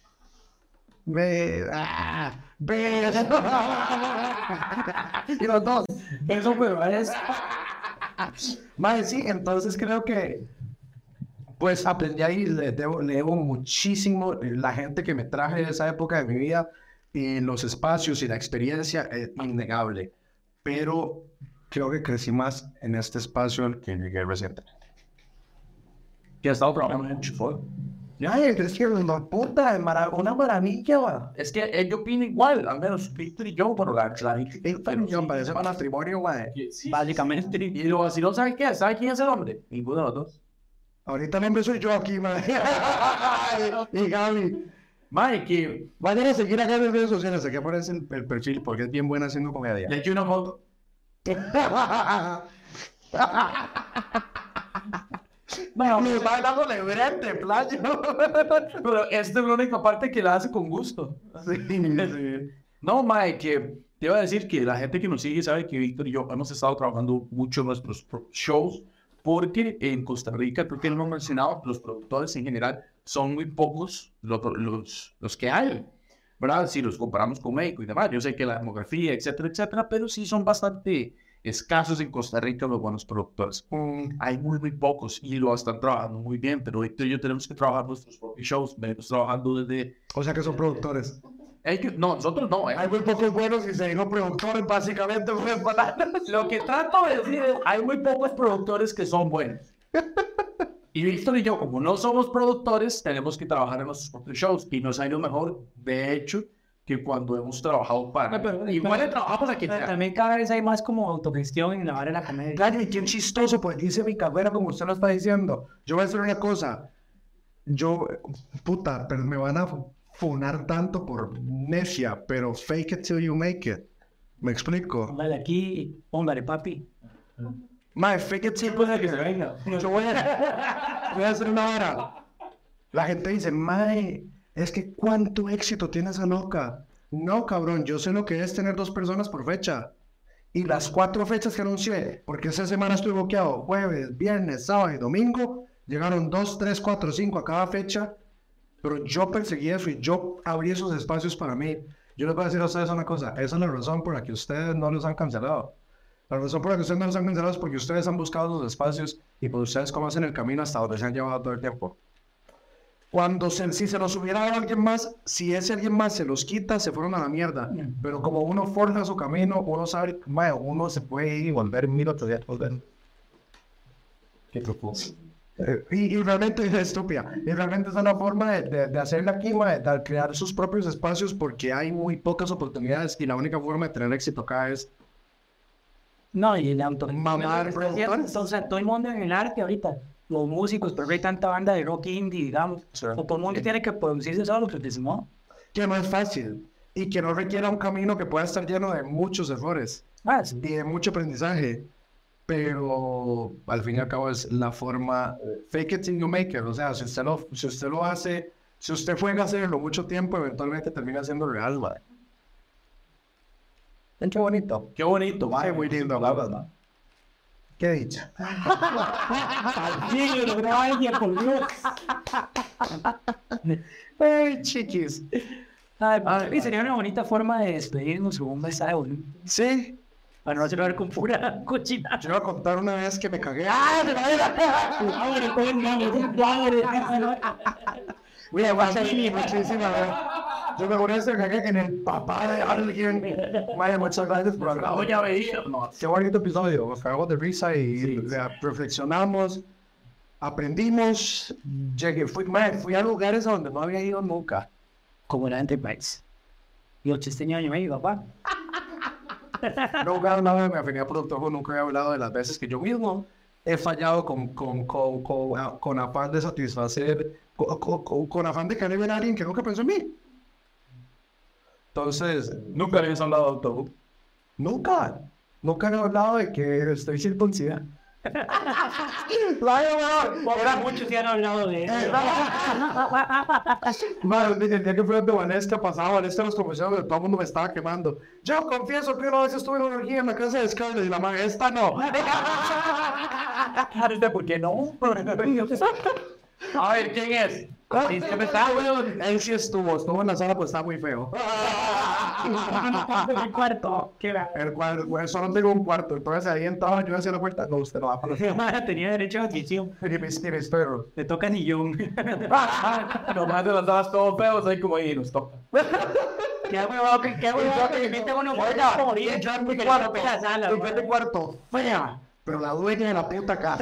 Ve. Y los dos. Eso, pero es... Mae, sí, entonces creo que pues aprendí ahí, le debo muchísimo la gente que me traje de esa época de mi vida y los espacios y la experiencia es innegable, pero creo que crecí más en este espacio al que llegué recientemente. Que ha estado trabajando en Chifol. Ay, es que la puta, una maravilla, va. Es que ellos opinan igual, al menos Víctor y yo, pero la Yo parece un matrimonio, güey. Básicamente. Y luego, si no saben qué, ¿saben quién es el hombre? Ninguno de los dos. Ahorita el hombre soy yo aquí, man. Y Gaby. Madre, que Vayan a seguir acá en redes sociales, aquí aparece el perfil porque es bien buena haciendo comedia. le eché una foto. Bueno, me va dándole brete, playo. Pero esta es la única parte que la hace con gusto. Sí. No, mae, que te iba a decir que la gente que nos sigue sabe que Víctor y yo hemos estado trabajando mucho en nuestros shows, porque en Costa Rica, creo que lo hemos mencionado, los productores en general son muy pocos los que hay, ¿verdad? Si los comparamos con México y demás, yo sé que la demografía, etcétera, etcétera, pero sí son bastante escasos en Costa Rica los buenos productores. Hay muy pocos y lo están trabajando muy bien, pero Víctor y yo tenemos que trabajar nuestros propios shows, venimos trabajando desde... O sea que son productores. No, nosotros no, Hay muy pocos buenos y se dijo productores, básicamente. Lo que trato de decir es, hay muy pocos productores que son buenos. Y Víctor y yo, como no somos productores, tenemos que trabajar en nuestros propios shows y nos ha ido mejor, de hecho, que cuando hemos trabajado para... Igual trabajamos aquí. También cada vez hay más como autogestión en la vara de la comedia. Claro, y qué chistoso, pues dice mi carrera como usted lo está diciendo. Yo voy a hacer una cosa. Puta, pero me van a funar tanto por necia, pero fake it till you make it. ¿Me explico? Póngale aquí, póngale papi. Mae, fake it till Puede que se venga. Yo voy a hacer una hora. La gente dice, mae, es que cuánto éxito tiene esa loca. No, cabrón, yo sé lo que es tener 2 personas por fecha. Y las 4 fechas que anuncié, porque esa semana estuve bloqueado, jueves, viernes, sábado y domingo, llegaron 2, 3, 4, 5 a cada fecha. Pero yo perseguí eso y yo abrí esos espacios para mí. Yo les voy a decir a ustedes una cosa, esa es la razón por la que ustedes no los han cancelado. La razón por la que ustedes no los han cancelado es porque ustedes han buscado los espacios y por ustedes conocen el camino hasta donde se han llevado todo el tiempo. Si se los hubiera dado a alguien más, si ese alguien más se los quita, se fueron a la mierda. Pero como uno forja su camino, uno sabe, uno se puede ir y volver 1800 volver. Qué profundo. Y realmente es estúpida. Y realmente es una forma de hacerla aquí, de crear sus propios espacios porque hay muy pocas oportunidades y la única forma de tener éxito acá es No, y el auto. mamar productores. O sea, todo el mundo en el arte ahorita. Los músicos, pero hay tanta banda de rock indie, digamos. Sí. O todo el mundo tiene que producirse solo, pero dice, no. Que no es fácil y que no requiera un camino que pueda estar lleno de muchos errores Sí. y de mucho aprendizaje. Pero al fin y al cabo es la forma fake it till you make it. O sea, si usted lo hace, si usted juega a hacerlo mucho tiempo, eventualmente termina siendo real, madre. Qué bonito. Qué bonito, mae. Muy lindo, la verdad. ¿Qué he dicho? Sí, lo grabó alguien con Dios. Ay, chiquis. Ay, sería una bonita forma de despedirnos con un mensaje bonito. Sí. Para no hacerlo ver con pura cochina. Yo iba a contar una vez que me cagué. Mira, guacha aquí, muchísimas gracias. Yo me voy a hacer cagué en el papá de alguien. Vaya, muchas gracias por hablar. No, ya veía. No, Qué bonito episodio. Nos cagamos de risa y reflexionamos, aprendimos. Fui a lugares a donde no había ido nunca. Como la Enterprise. Y 8 años y papá. No he jugado nada de mi afinidad productor, nunca he hablado de las veces que yo mismo he fallado con afán de satisfacer, con afán de querer ver a alguien que nunca pensó en mí. Entonces, Nunca habías hablado de autobús. nunca han hablado de que estoy circuncidado. Ahora muchos ya han hablado de eso. Madre, el día que fui a Vanessa pasaba, Vanessa nos confesó que todo el mundo me estaba quemando. Yo confieso que una vez estuve en una orgía en la casa de Scarlett y la madre, esta no. ¿Por qué no? A ver, ¿quién es? Sí, siempre estaba, weón. Él sí estuvo en la sala, pues está muy feo. El cuarto. Qué va. El cual, pues, solo tengo un cuarto, entonces ahí entraba yo hacia la puerta. No, usted no va para la Tenía derecho a admisión. y mis perros. Le toca sillón. Nomás te las todos feos, ahí como ahí nos toca. Qué huevado que me invita uno a morir. Ya en mi Que cuarto, le la sala. en mi cuarto, fea, pero la dueña de la puta casa.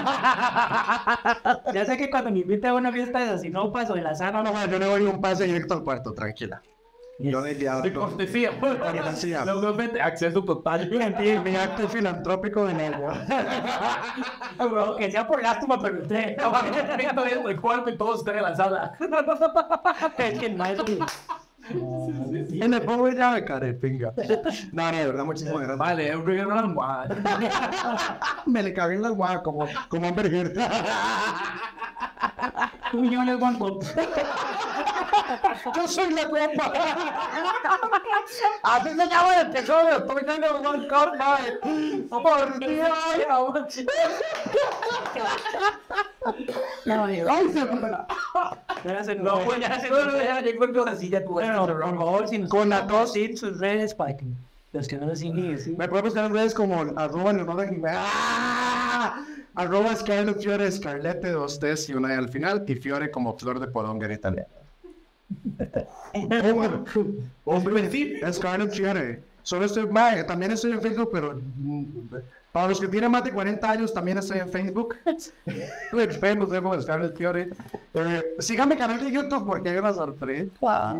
Ya sé que cuando me invita a una fiesta de así no paso de la sala, No, yo le doy un pase directo al cuarto, tranquila. Yo de ya, De cortesía, pues. Cortesía. Normalmente, acceso total. mi acto filantrópico de negro. que sea por lástima, pero usted. El cuarto y todos están en la sala. Es que el maestro. En el pobre ya me cae pinga. No, de verdad, muchísimas gracias. Vale, un regalo a la almohada. Me le cagué en la guada como un verguero. Millones banco. Yo soy la copa. Así se llama el tesoro. Estoy dando un corta. Por Dios. No, pues ya se lo deja, yo encuentro la silla tu. Bueno, por favor, con la tos y sus redes para que los que no lo siguen, sí. Me pueden buscar en redes como arroba Scarlett Fiore, Scarlett de 2 T's y una E al final, y Fiore como flor de podonga en italiano. Scarlett Fiore. Solo estoy, también estoy en Facebook, pero para los que tienen más de 40 años también estoy en Facebook. En Facebook soy como Scarlett Fiore. Síganme en mi canal de YouTube porque hay una sorpresa.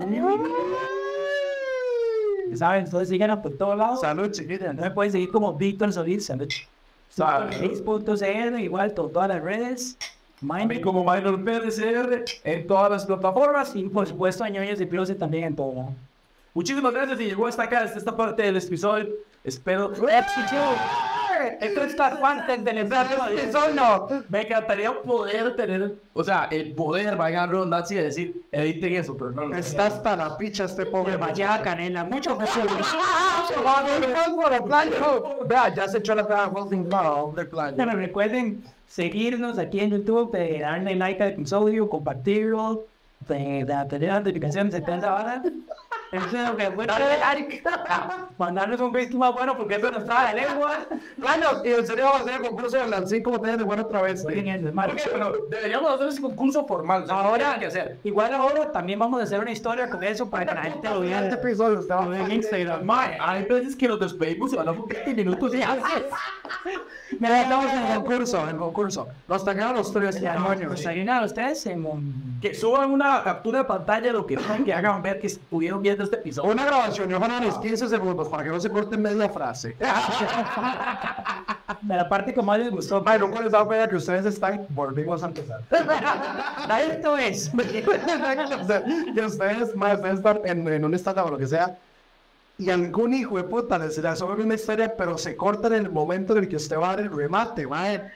¿Saben? Entonces síganos por todos lados. Salud, chiquita. No me pueden seguir como Víctor Solís, salud. X.cr, igual todas las redes. A mí como Minor PDCR en todas las plataformas. Y por supuesto, a Ñoños de Closet también en todo. Muchísimas gracias y llegó hasta acá, hasta esta parte del episodio. Espero... Esto está antes del episodio. Me encantaría poder tener, o sea, el poder, vaya a redundancia y decir, editen eso, pero no lo sé. Está hasta la picha este pobre Demasiada canela, mucho fútbol. Vea, ya se echó la cara del plan. Bueno, recuerden seguirnos aquí en YouTube, darle like al episodio, compartirlo, tener las notificaciones de 70 horas. Mandarnos un Facebook más bueno porque eso nos trae de lengua. Bueno, y en serio vamos a hacer el concurso de las 5 botellas de bueno otra vez. Pero deberíamos hacer ese concurso formal. Ahora, ¿qué hacer? igual ahora también vamos a hacer una historia con eso para que la gente lo vea. Este episodio estaba En Instagram. Mae, hay veces que nos despedimos y hablamos 20 minutos y Mira, estamos en el concurso. Nos taguearon los 3 demonios. Pues hay una de ustedes en que suban una captura de pantalla de lo que quieran que hagan ver que estuvieron viendo este episodio. Una grabación, yo ganan 15 segundos para que no se corte en media frase. de la parte que más les gustó. Ay, nunca les da pena que ustedes están, volvimos a empezar. Esto es. Que ustedes, más ustedes están en un stand o lo que sea, y algún hijo de puta les da sobre una historia, pero se corta en el momento en el que usted va a dar el remate, mae.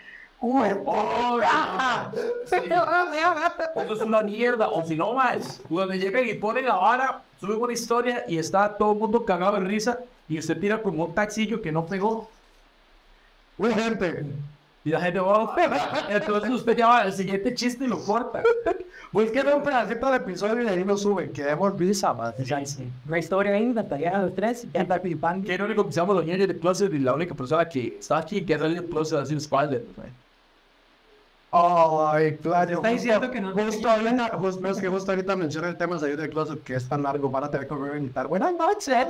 Eso es una mierda, o si no más, cuando llegan y ponen la vara, suben una historia y está todo el mundo cagado en risa y usted tira como un taxillo que no pegó Bueno, gente, y la gente va, entonces usted llama al siguiente chiste y lo corta. busquen un pedacito del episodio y de ahí lo suben, que demos risa, man. Una historia ahí, la tarea de los tres, y anda pipando. Que no le comenzamos los niños de closet y la única persona que está aquí que ha salido del closet ha sido Spider. Ay, claro. Está diciendo que no- Justo ahorita menciona el tema de salir del closet, que es tan largo, van a tener que volver a invitar. Buenas noches.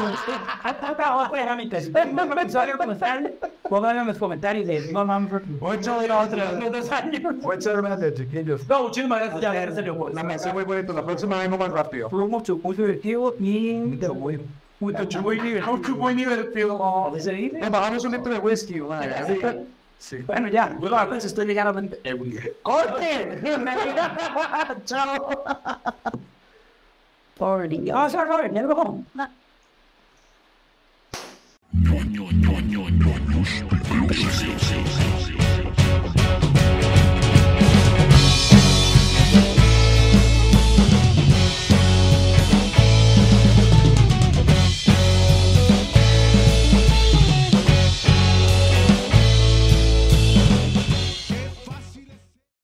Pónganlo en los comentarios de no mames. Mucho de la otra. Muchas gracias, chiquillos. No, muchísimas gracias. Ya, ya se le fue. La mesa muy bonito, la próxima vez más rápido. Fue mucho, muy divertido y de bueno. Mucho muy divertido. ¿Se dice? Bajamos un litro de whisky, madre. Sí. Bueno, ya. Bueno, a veces estoy llegando a... ¡Corte! ¡Chao! Pobre. Oh, sorry, never go home. No.